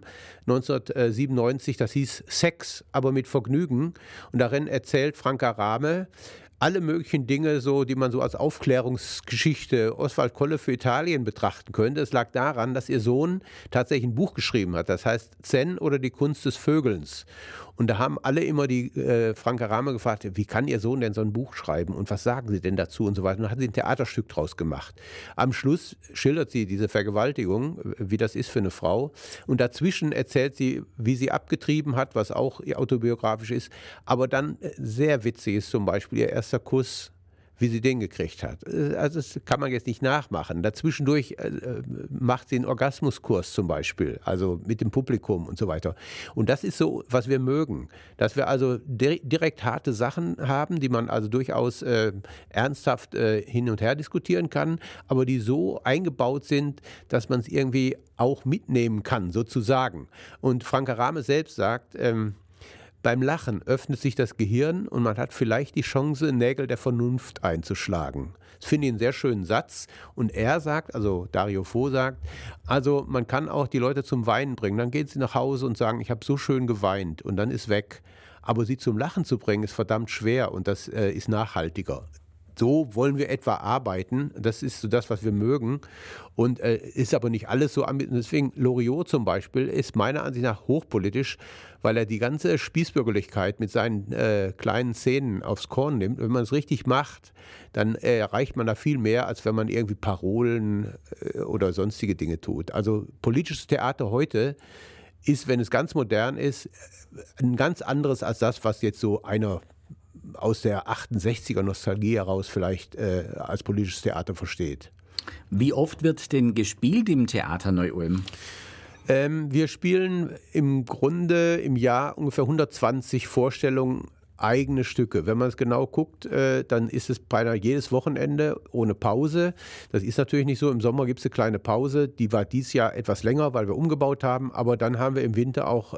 1997. Das hieß Sex, aber mit Vergnügen. Und darin erzählt Franca Rame alle möglichen Dinge, so, die man so als Aufklärungsgeschichte Oswald Kolle für Italien betrachten könnte. Es lag daran, dass ihr Sohn tatsächlich ein Buch geschrieben hat, das heißt Zen oder die Kunst des Vögelns. Und da haben alle immer die Franka Rame gefragt, wie kann ihr Sohn denn so ein Buch schreiben und was sagen sie denn dazu und so weiter. Und dann hat sie ein Theaterstück draus gemacht. Am Schluss schildert sie diese Vergewaltigung, wie das ist für eine Frau. Und dazwischen erzählt sie, wie sie abgetrieben hat, was auch autobiografisch ist. Aber dann sehr witzig ist zum Beispiel ihr erster Kuss, wie sie den gekriegt hat. Also das kann man jetzt nicht nachmachen. Dazwischendurch macht sie einen Orgasmuskurs zum Beispiel, also mit dem Publikum und so weiter. Und das ist so, was wir mögen, dass wir also direkt harte Sachen haben, die man also durchaus ernsthaft hin und her diskutieren kann, aber die so eingebaut sind, dass man es irgendwie auch mitnehmen kann, sozusagen. Und Franka Rame selbst sagt, beim Lachen öffnet sich das Gehirn und man hat vielleicht die Chance, Nägel der Vernunft einzuschlagen. Das finde ich einen sehr schönen Satz. Und er sagt, also Dario Fo sagt, also man kann auch die Leute zum Weinen bringen. Dann gehen sie nach Hause und sagen, ich habe so schön geweint und dann ist weg. Aber sie zum Lachen zu bringen, ist verdammt schwer und das ist nachhaltiger. So wollen wir etwa arbeiten. Das ist so das, was wir mögen. Und ist aber nicht alles so ambitioniert. Deswegen Loriot zum Beispiel ist meiner Ansicht nach hochpolitisch, weil er die ganze Spießbürgerlichkeit mit seinen kleinen Szenen aufs Korn nimmt. Wenn man es richtig macht, dann erreicht man da viel mehr, als wenn man irgendwie Parolen oder sonstige Dinge tut. Also politisches Theater heute ist, wenn es ganz modern ist, ein ganz anderes als das, was jetzt so einer aus der 68er Nostalgie heraus vielleicht als politisches Theater versteht. Wie oft wird denn gespielt im Theater Neu-Ulm? Wir spielen im Grunde im Jahr ungefähr 120 Vorstellungen, eigene Stücke. Wenn man es genau guckt, dann ist es beinahe jedes Wochenende ohne Pause. Das ist natürlich nicht so. Im Sommer gibt es eine kleine Pause. Die war dieses Jahr etwas länger, weil wir umgebaut haben. Aber dann haben wir im Winter auch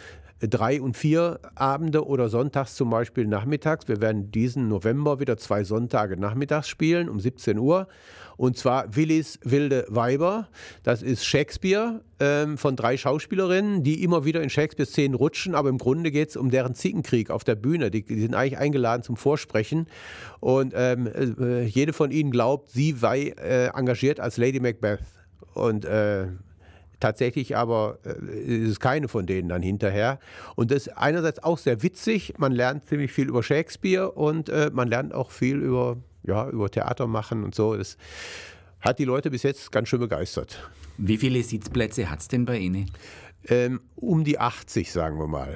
3 und 4 Abende oder sonntags zum Beispiel nachmittags. Wir werden diesen November wieder 2 Sonntage nachmittags spielen um 17 Uhr. Und zwar Willis wilde Weiber. Das ist Shakespeare von 3 Schauspielerinnen, die immer wieder in Shakespeare-Szenen rutschen. Aber im Grunde geht es um deren Zickenkrieg auf der Bühne. Die sind eigentlich eingeladen zum Vorsprechen. Und jede von ihnen glaubt, sie sei engagiert als Lady Macbeth. Und tatsächlich aber ist es keine von denen dann hinterher. Und das ist einerseits auch sehr witzig. Man lernt ziemlich viel über Shakespeare und man lernt auch viel über Theater machen und so. Das hat die Leute bis jetzt ganz schön begeistert. Wie viele Sitzplätze hat es denn bei Ihnen? Um die 80, sagen wir mal.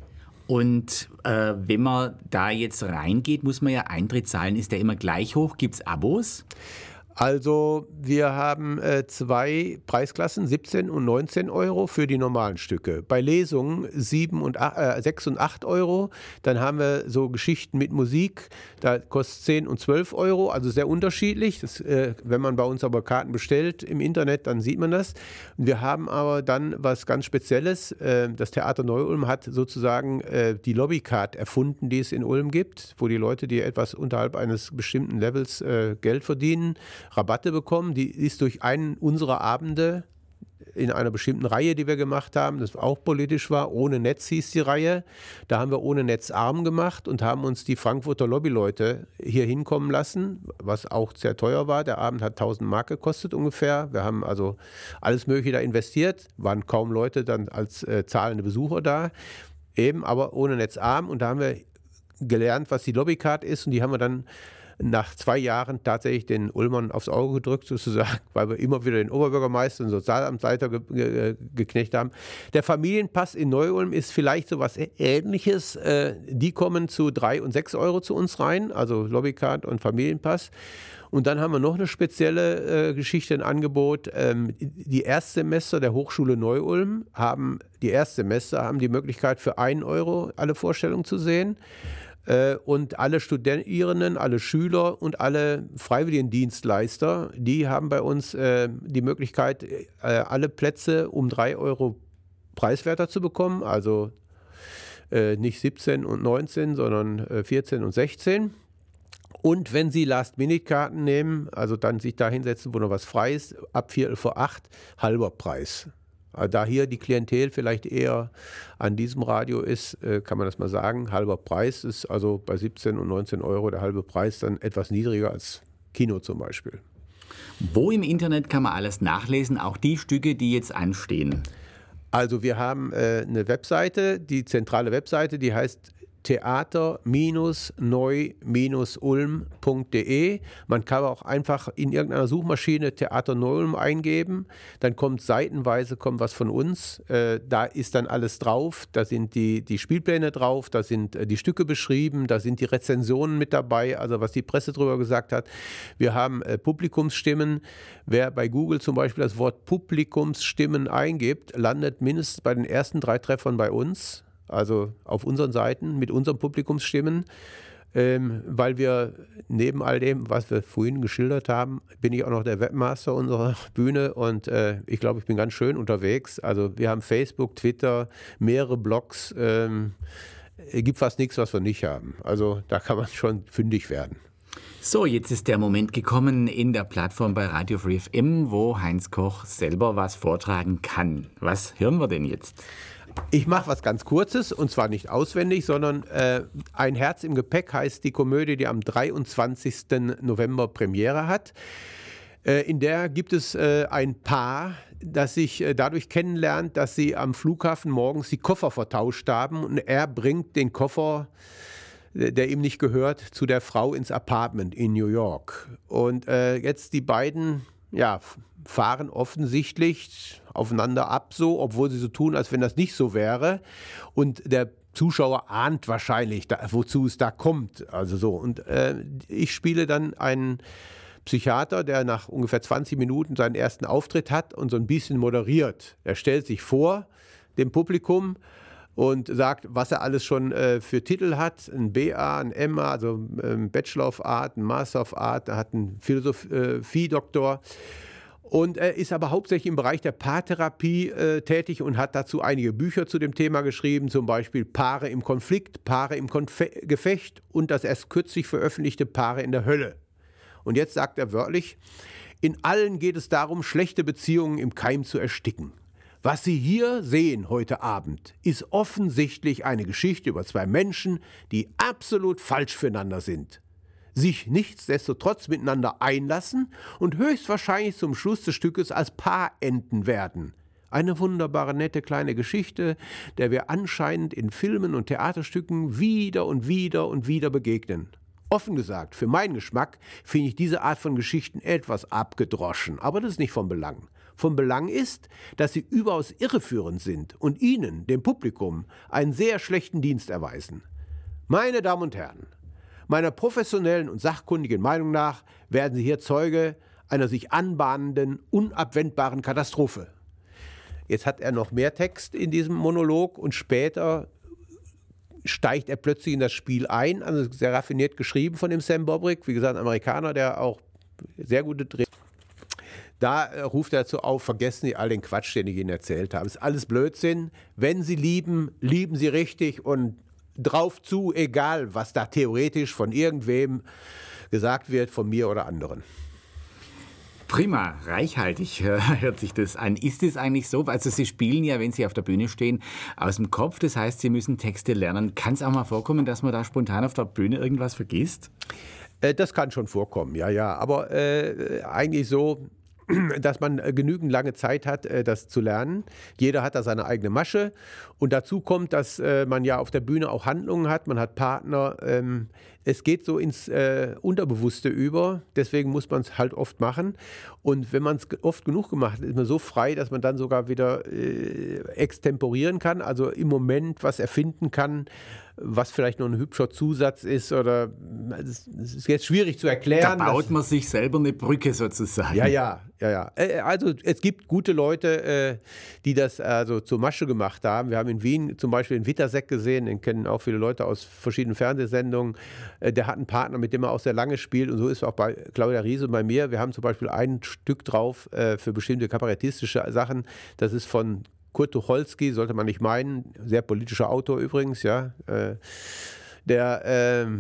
Und wenn man da jetzt reingeht, muss man ja Eintritt zahlen. Ist der immer gleich hoch? Gibt es Abos? Also wir haben 2 Preisklassen, 17 und 19 Euro für die normalen Stücke. Bei Lesungen 6 und 8 Euro. Dann haben wir so Geschichten mit Musik, da kostet 10 und 12 Euro, also sehr unterschiedlich. Das, wenn man bei uns aber Karten bestellt im Internet, dann sieht man das. Und wir haben aber dann was ganz Spezielles. Das Theater Neu-Ulm hat sozusagen die Lobbycard erfunden, die es in Ulm gibt, wo die Leute, die etwas unterhalb eines bestimmten Levels Geld verdienen, Rabatte bekommen. Die ist durch einen unserer Abende in einer bestimmten Reihe, die wir gemacht haben, das auch politisch war, Ohne Netz hieß die Reihe. Da haben wir Ohne Netz arm gemacht und haben uns die Frankfurter Lobbyleute hier hinkommen lassen, was auch sehr teuer war. Der Abend hat 1000 Mark gekostet ungefähr. Wir haben also alles Mögliche da investiert, waren kaum Leute dann als zahlende Besucher da, eben aber Ohne Netz arm. Und da haben wir gelernt, was die Lobbycard ist, und die haben wir dann nach 2 Jahren tatsächlich den Ulmern aufs Auge gedrückt, sozusagen, weil wir immer wieder den Oberbürgermeister und Sozialamtsleiter geknecht haben. Der Familienpass in Neu-Ulm ist vielleicht so was Ähnliches. Die kommen zu 3 und 6 Euro zu uns rein, also Lobbycard und Familienpass. Und dann haben wir noch eine spezielle Geschichte, ein Angebot. Die Erstsemester der Hochschule Neu-Ulm haben die Möglichkeit, für 1 Euro alle Vorstellungen zu sehen. Und alle Studierenden, alle Schüler und alle Freiwilligendienstleister, die haben bei uns die Möglichkeit, alle Plätze um 3 Euro preiswerter zu bekommen. Also nicht 17 und 19, sondern 14 und 16. Und wenn Sie Last-Minute-Karten nehmen, also dann sich da hinsetzen, wo noch was frei ist, ab 7:45, halber Preis. Da hier die Klientel vielleicht eher an diesem Radio ist, kann man das mal sagen, halber Preis ist also bei 17 und 19 Euro der halbe Preis dann etwas niedriger als Kino zum Beispiel. Wo im Internet kann man alles nachlesen, auch die Stücke, die jetzt anstehen? Also wir haben eine Webseite, die zentrale Webseite, die heißt theater-neu-ulm.de. Man kann auch einfach in irgendeiner Suchmaschine Theater Neu-Ulm eingeben, dann kommt seitenweise was von uns. Da ist dann alles drauf, da sind die Spielpläne drauf, da sind die Stücke beschrieben, da sind die Rezensionen mit dabei, also was die Presse drüber gesagt hat. Wir haben Publikumsstimmen. Wer bei Google zum Beispiel das Wort Publikumsstimmen eingibt, landet mindestens bei den ersten 3 Treffern bei uns. Also auf unseren Seiten mit unseren Publikumsstimmen, weil wir neben all dem, was wir vorhin geschildert haben, bin ich auch noch der Webmaster unserer Bühne und ich glaube, ich bin ganz schön unterwegs. Also wir haben Facebook, Twitter, mehrere Blogs, gibt fast nichts, was wir nicht haben. Also da kann man schon fündig werden. So, jetzt ist der Moment gekommen in der Plattform bei Radio Free FM, wo Heinz Koch selber was vortragen kann. Was hören wir denn jetzt? Ich mache was ganz Kurzes und zwar nicht auswendig, sondern Ein Herz im Gepäck heißt die Komödie, die am 23. November Premiere hat. In der gibt es ein Paar, das sich dadurch kennenlernt, dass sie am Flughafen morgens die Koffer vertauscht haben und er bringt den Koffer, der ihm nicht gehört, zu der Frau ins Apartment in New York. Und jetzt die beiden, fahren offensichtlich aufeinander ab, so, obwohl sie so tun, als wenn das nicht so wäre. Und der Zuschauer ahnt wahrscheinlich, wozu es da kommt. Also so. Und ich spiele dann einen Psychiater, der nach ungefähr 20 Minuten seinen ersten Auftritt hat und so ein bisschen moderiert. Er stellt sich vor dem Publikum und sagt, was er alles schon für Titel hat. Ein BA, ein MA, also Bachelor of Art, ein Master of Art, er hat einen Philosophiedoktor. Und er ist aber hauptsächlich im Bereich der Paartherapie tätig und hat dazu einige Bücher zu dem Thema geschrieben, zum Beispiel Paare im Konflikt, Paare im Gefecht und das erst kürzlich veröffentlichte Paare in der Hölle. Und jetzt sagt er wörtlich, in allen geht es darum, schlechte Beziehungen im Keim zu ersticken. Was Sie hier sehen heute Abend, ist offensichtlich eine Geschichte über 2 Menschen, die absolut falsch füreinander sind, sich nichtsdestotrotz miteinander einlassen und höchstwahrscheinlich zum Schluss des Stückes als Paar enden werden. Eine wunderbare, nette kleine Geschichte, der wir anscheinend in Filmen und Theaterstücken wieder und wieder und wieder begegnen. Offen gesagt, für meinen Geschmack finde ich diese Art von Geschichten etwas abgedroschen, aber das ist nicht von Belang. Von Belang ist, dass sie überaus irreführend sind und Ihnen, dem Publikum, einen sehr schlechten Dienst erweisen. Meine Damen und Herren, meiner professionellen und sachkundigen Meinung nach werden Sie hier Zeuge einer sich anbahnenden, unabwendbaren Katastrophe. Jetzt hat er noch mehr Text in diesem Monolog und später steigt er plötzlich in das Spiel ein, also sehr raffiniert geschrieben von dem Sam Bobrick, wie gesagt, ein Amerikaner, der auch sehr gute Dreh. Da ruft er dazu auf, vergessen Sie all den Quatsch, den ich Ihnen erzählt habe. Es ist alles Blödsinn. Wenn Sie lieben, lieben Sie richtig und drauf zu, egal was da theoretisch von irgendwem gesagt wird, von mir oder anderen. Prima, reichhaltig hört sich das an. Ist es eigentlich so? Also Sie spielen ja, wenn Sie auf der Bühne stehen, aus dem Kopf. Das heißt, Sie müssen Texte lernen. Kann es auch mal vorkommen, dass man da spontan auf der Bühne irgendwas vergisst? Das kann schon vorkommen, ja. Aber eigentlich so, dass man genügend lange Zeit hat, das zu lernen. Jeder hat da seine eigene Masche. Und dazu kommt, dass man ja auf der Bühne auch Handlungen hat. Man hat Partner. Es geht so ins Unterbewusste über. Deswegen muss man es halt oft machen. Und wenn man es oft genug gemacht hat, ist man so frei, dass man dann sogar wieder extemporieren kann. Also im Moment was erfinden kann, was vielleicht noch ein hübscher Zusatz ist. Oder es ist jetzt schwierig zu erklären. Da baut man sich selber eine Brücke sozusagen. Ja. Also es gibt gute Leute, die das also zur Masche gemacht haben. Wir haben in Wien zum Beispiel den Wittersek gesehen, den kennen auch viele Leute aus verschiedenen Fernsehsendungen. Der hat einen Partner, mit dem er auch sehr lange spielt und so ist es auch bei Claudia Riese und bei mir. Wir haben zum Beispiel ein Stück drauf für bestimmte kabarettistische Sachen. Das ist von Kurt Tucholsky, sollte man nicht meinen, sehr politischer Autor übrigens, ja. Der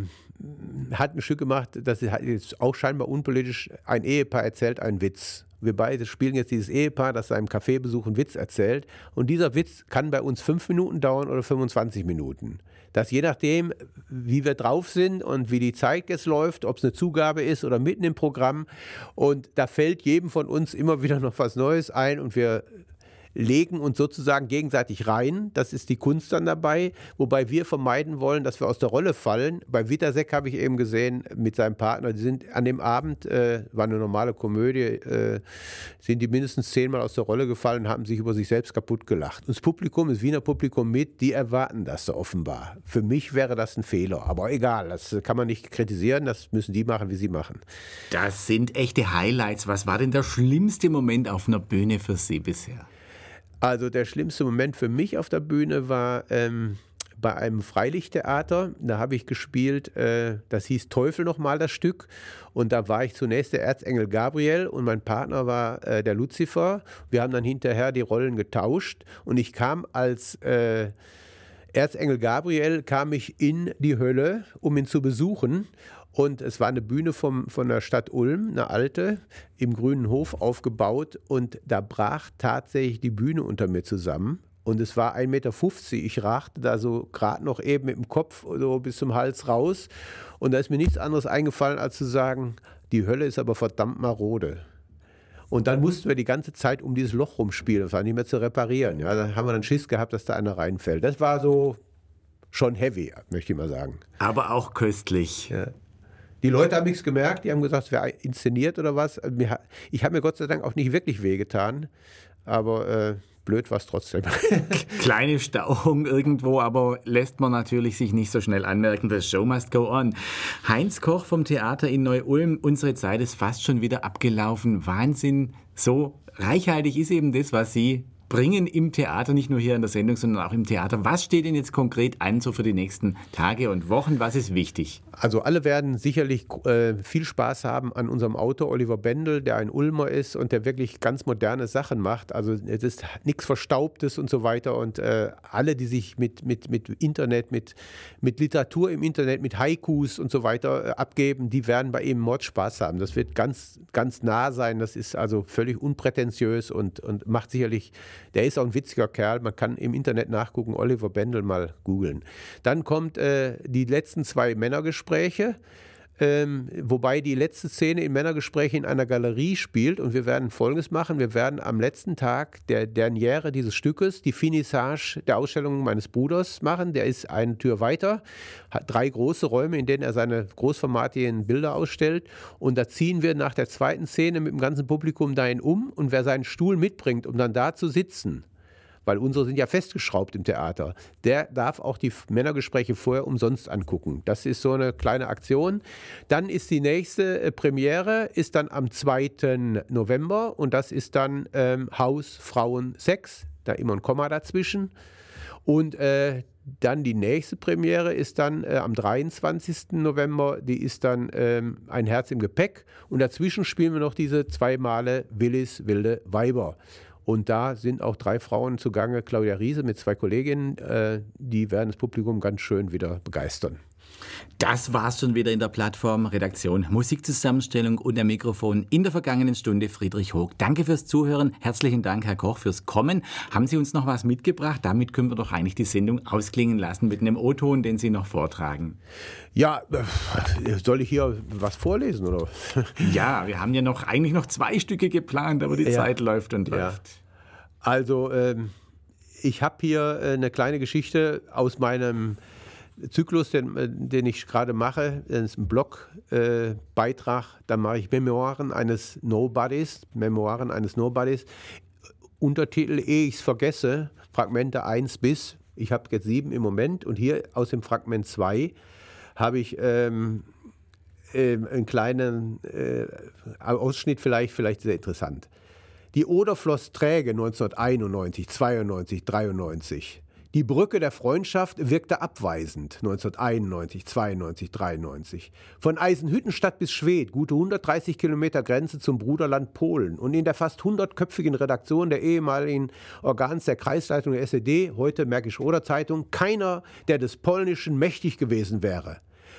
hat ein Stück gemacht, das ist auch scheinbar unpolitisch. Ein Ehepaar erzählt einen Witz. Wir beide spielen jetzt dieses Ehepaar, das seinem Kaffeebesuch einen Witz erzählt. Und dieser Witz kann bei uns 5 Minuten dauern oder 25 Minuten. Das je nachdem, wie wir drauf sind und wie die Zeit jetzt läuft, ob es eine Zugabe ist oder mitten im Programm. Und da fällt jedem von uns immer wieder noch was Neues ein und wir legen uns sozusagen gegenseitig rein. Das ist die Kunst dann dabei, wobei wir vermeiden wollen, dass wir aus der Rolle fallen. Bei Witterseck habe ich eben gesehen, mit seinem Partner, die sind an dem Abend, war eine normale Komödie, sind die mindestens 10-mal aus der Rolle gefallen und haben sich über sich selbst kaputt gelacht. Und das Publikum, das Wiener Publikum mit, die erwarten das so offenbar. Für mich wäre das ein Fehler, aber egal, das kann man nicht kritisieren, das müssen die machen, wie sie machen. Das sind echte Highlights. Was war denn der schlimmste Moment auf einer Bühne für Sie bisher? Also der schlimmste Moment für mich auf der Bühne war bei einem Freilichttheater. Da habe ich gespielt, das hieß Teufel nochmal, das Stück. Und da war ich zunächst der Erzengel Gabriel und mein Partner war der Luzifer. Wir haben dann hinterher die Rollen getauscht und ich kam als Erzengel Gabriel kam ich in die Hölle, um ihn zu besuchen. Und es war eine Bühne von der Stadt Ulm, eine alte, im Grünen Hof aufgebaut. Und da brach tatsächlich die Bühne unter mir zusammen. Und es war 1,50 Meter. Ich rachte da so gerade noch eben mit dem Kopf so bis zum Hals raus. Und da ist mir nichts anderes eingefallen, als zu sagen, die Hölle ist aber verdammt marode. Und dann mussten wir die ganze Zeit um dieses Loch rumspielen. Das war nicht mehr zu reparieren. Ja, da haben wir dann Schiss gehabt, dass da einer reinfällt. Das war so schon heavy, möchte ich mal sagen. Aber auch köstlich. Ja. Die Leute haben nichts gemerkt, die haben gesagt, es wäre inszeniert oder was. Ich habe mir Gott sei Dank auch nicht wirklich wehgetan, aber blöd war es trotzdem. Kleine Stauung irgendwo, aber lässt man natürlich sich nicht so schnell anmerken. The show must go on. Heinz Koch vom Theater in Neu-Ulm, unsere Zeit ist fast schon wieder abgelaufen. Wahnsinn, so reichhaltig ist eben das, was Sie bringen im Theater, nicht nur hier in der Sendung, sondern auch im Theater. Was steht denn jetzt konkret an, so für die nächsten Tage und Wochen? Was ist wichtig? Also alle werden sicherlich viel Spaß haben an unserem Autor Oliver Bendel, der ein Ulmer ist und der wirklich ganz moderne Sachen macht. Also es ist nichts Verstaubtes und so weiter. Und alle, die sich mit Internet, mit Literatur im Internet, mit Haikus und so weiter abgeben, die werden bei ihm Mordspaß haben. Das wird ganz, ganz nah sein. Das ist also völlig unprätentiös und macht sicherlich. Der ist auch ein witziger Kerl. Man kann im Internet nachgucken, Oliver Bendel mal googeln. Dann kommt die letzten 2 Männergespräche, wobei die letzte Szene in Männergespräche in einer Galerie spielt. Und wir werden Folgendes machen. Wir werden am letzten Tag der Derniere dieses Stückes die Finissage der Ausstellung meines Bruders machen. Der ist eine Tür weiter, hat 3 große Räume, in denen er seine großformatigen Bilder ausstellt. Und da ziehen wir nach der zweiten Szene mit dem ganzen Publikum dahin um. Und wer seinen Stuhl mitbringt, um dann da zu sitzen, weil unsere sind ja festgeschraubt im Theater, der darf auch die Männergespräche vorher umsonst angucken. Das ist so eine kleine Aktion. Dann ist die nächste Premiere, ist dann am 2. November und das ist dann Haus, Frauen, Sex, da immer ein Komma dazwischen. Und dann die nächste Premiere ist dann am 23. November, die ist dann Ein Herz im Gepäck und dazwischen spielen wir noch diese 2 Male Willis wilde Weiber. Und da sind auch 3 Frauen zugange, Claudia Riese mit 2 Kolleginnen, die werden das Publikum ganz schön wieder begeistern. Das war's schon wieder in der Plattform Redaktion Musikzusammenstellung und der Mikrofon in der vergangenen Stunde Friedrich Hoog. Danke fürs Zuhören. Herzlichen Dank, Herr Koch, fürs Kommen. Haben Sie uns noch was mitgebracht? Damit können wir doch eigentlich die Sendung ausklingen lassen mit einem O-Ton, den Sie noch vortragen. Ja, soll ich hier was vorlesen, oder? Ja, wir haben ja eigentlich noch 2 Stücke geplant, aber die Zeit läuft und läuft. Also, ich habe hier eine kleine Geschichte aus meinem Zyklus, den ich gerade mache. Das ist ein Blogbeitrag. Da mache ich Memoiren eines Nobodies. Untertitel, ehe ich es vergesse, Fragmente 1 bis, ich habe jetzt 7 im Moment. Und hier aus dem Fragment 2 habe ich einen kleinen Ausschnitt, vielleicht sehr interessant. Die Oder floss träge 1991, 92, 93. Die Brücke der Freundschaft wirkte abweisend 1991, 92, 93. Von Eisenhüttenstadt bis Schwedt, gute 130 Kilometer Grenze zum Bruderland Polen. Und in der fast 100-köpfigen Redaktion der ehemaligen Organs der Kreisleitung der SED, heute Märkische Oder Zeitung, keiner, der des Polnischen mächtig gewesen wäre.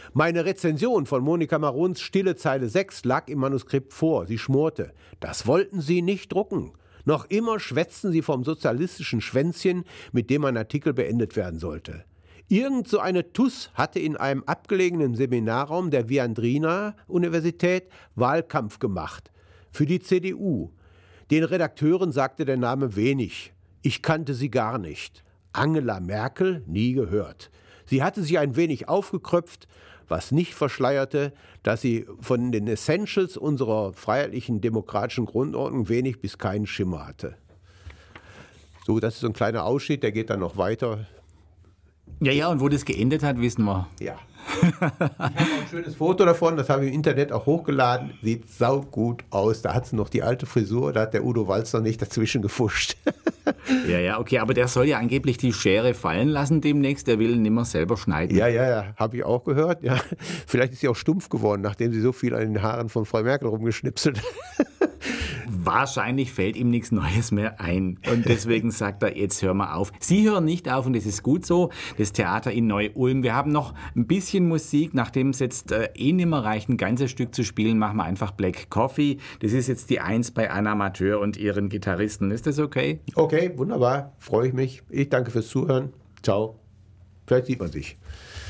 Meine Rezension von Monika Marons Stille Zeile 6 lag im Manuskript vor. Sie schmorte. Das wollten Sie nicht drucken. Noch immer schwätzten Sie vom sozialistischen Schwänzchen, mit dem ein Artikel beendet werden sollte. Irgend so eine Tuss hatte in einem abgelegenen Seminarraum der Viadrina-Universität Wahlkampf gemacht. Für die CDU. Den Redakteuren sagte der Name wenig. Ich kannte sie gar nicht. Angela Merkel nie gehört. Sie hatte sich ein wenig aufgekröpft, was nicht verschleierte, dass sie von den Essentials unserer freiheitlichen demokratischen Grundordnung wenig bis keinen Schimmer hatte. So, das ist so ein kleiner Ausschnitt, der geht dann noch weiter. Ja, und wo das geendet hat, wissen wir. Ja. Ich habe auch ein schönes Foto davon, das habe ich im Internet auch hochgeladen. Sieht saugut aus. Da hat sie noch die alte Frisur, da hat der Udo Walzer nicht dazwischen gefuscht. Ja, okay, aber der soll ja angeblich die Schere fallen lassen demnächst, der will nimmer selber schneiden. Ja, habe ich auch gehört. Ja. Vielleicht ist sie auch stumpf geworden, nachdem sie so viel an den Haaren von Frau Merkel rumgeschnipselt hat. Wahrscheinlich fällt ihm nichts Neues mehr ein. Und deswegen sagt er, jetzt hören wir auf. Sie hören nicht auf und das ist gut so. Das Theater in Neu-Ulm. Wir haben noch ein bisschen Musik. Nachdem es jetzt nicht mehr reicht, ein ganzes Stück zu spielen, machen wir einfach Black Coffee. Das ist jetzt die 1 bei Anna Amateur und ihren Gitarristen. Ist das okay? Okay, wunderbar. Freue ich mich. Ich danke fürs Zuhören. Ciao. Vielleicht sieht man sich.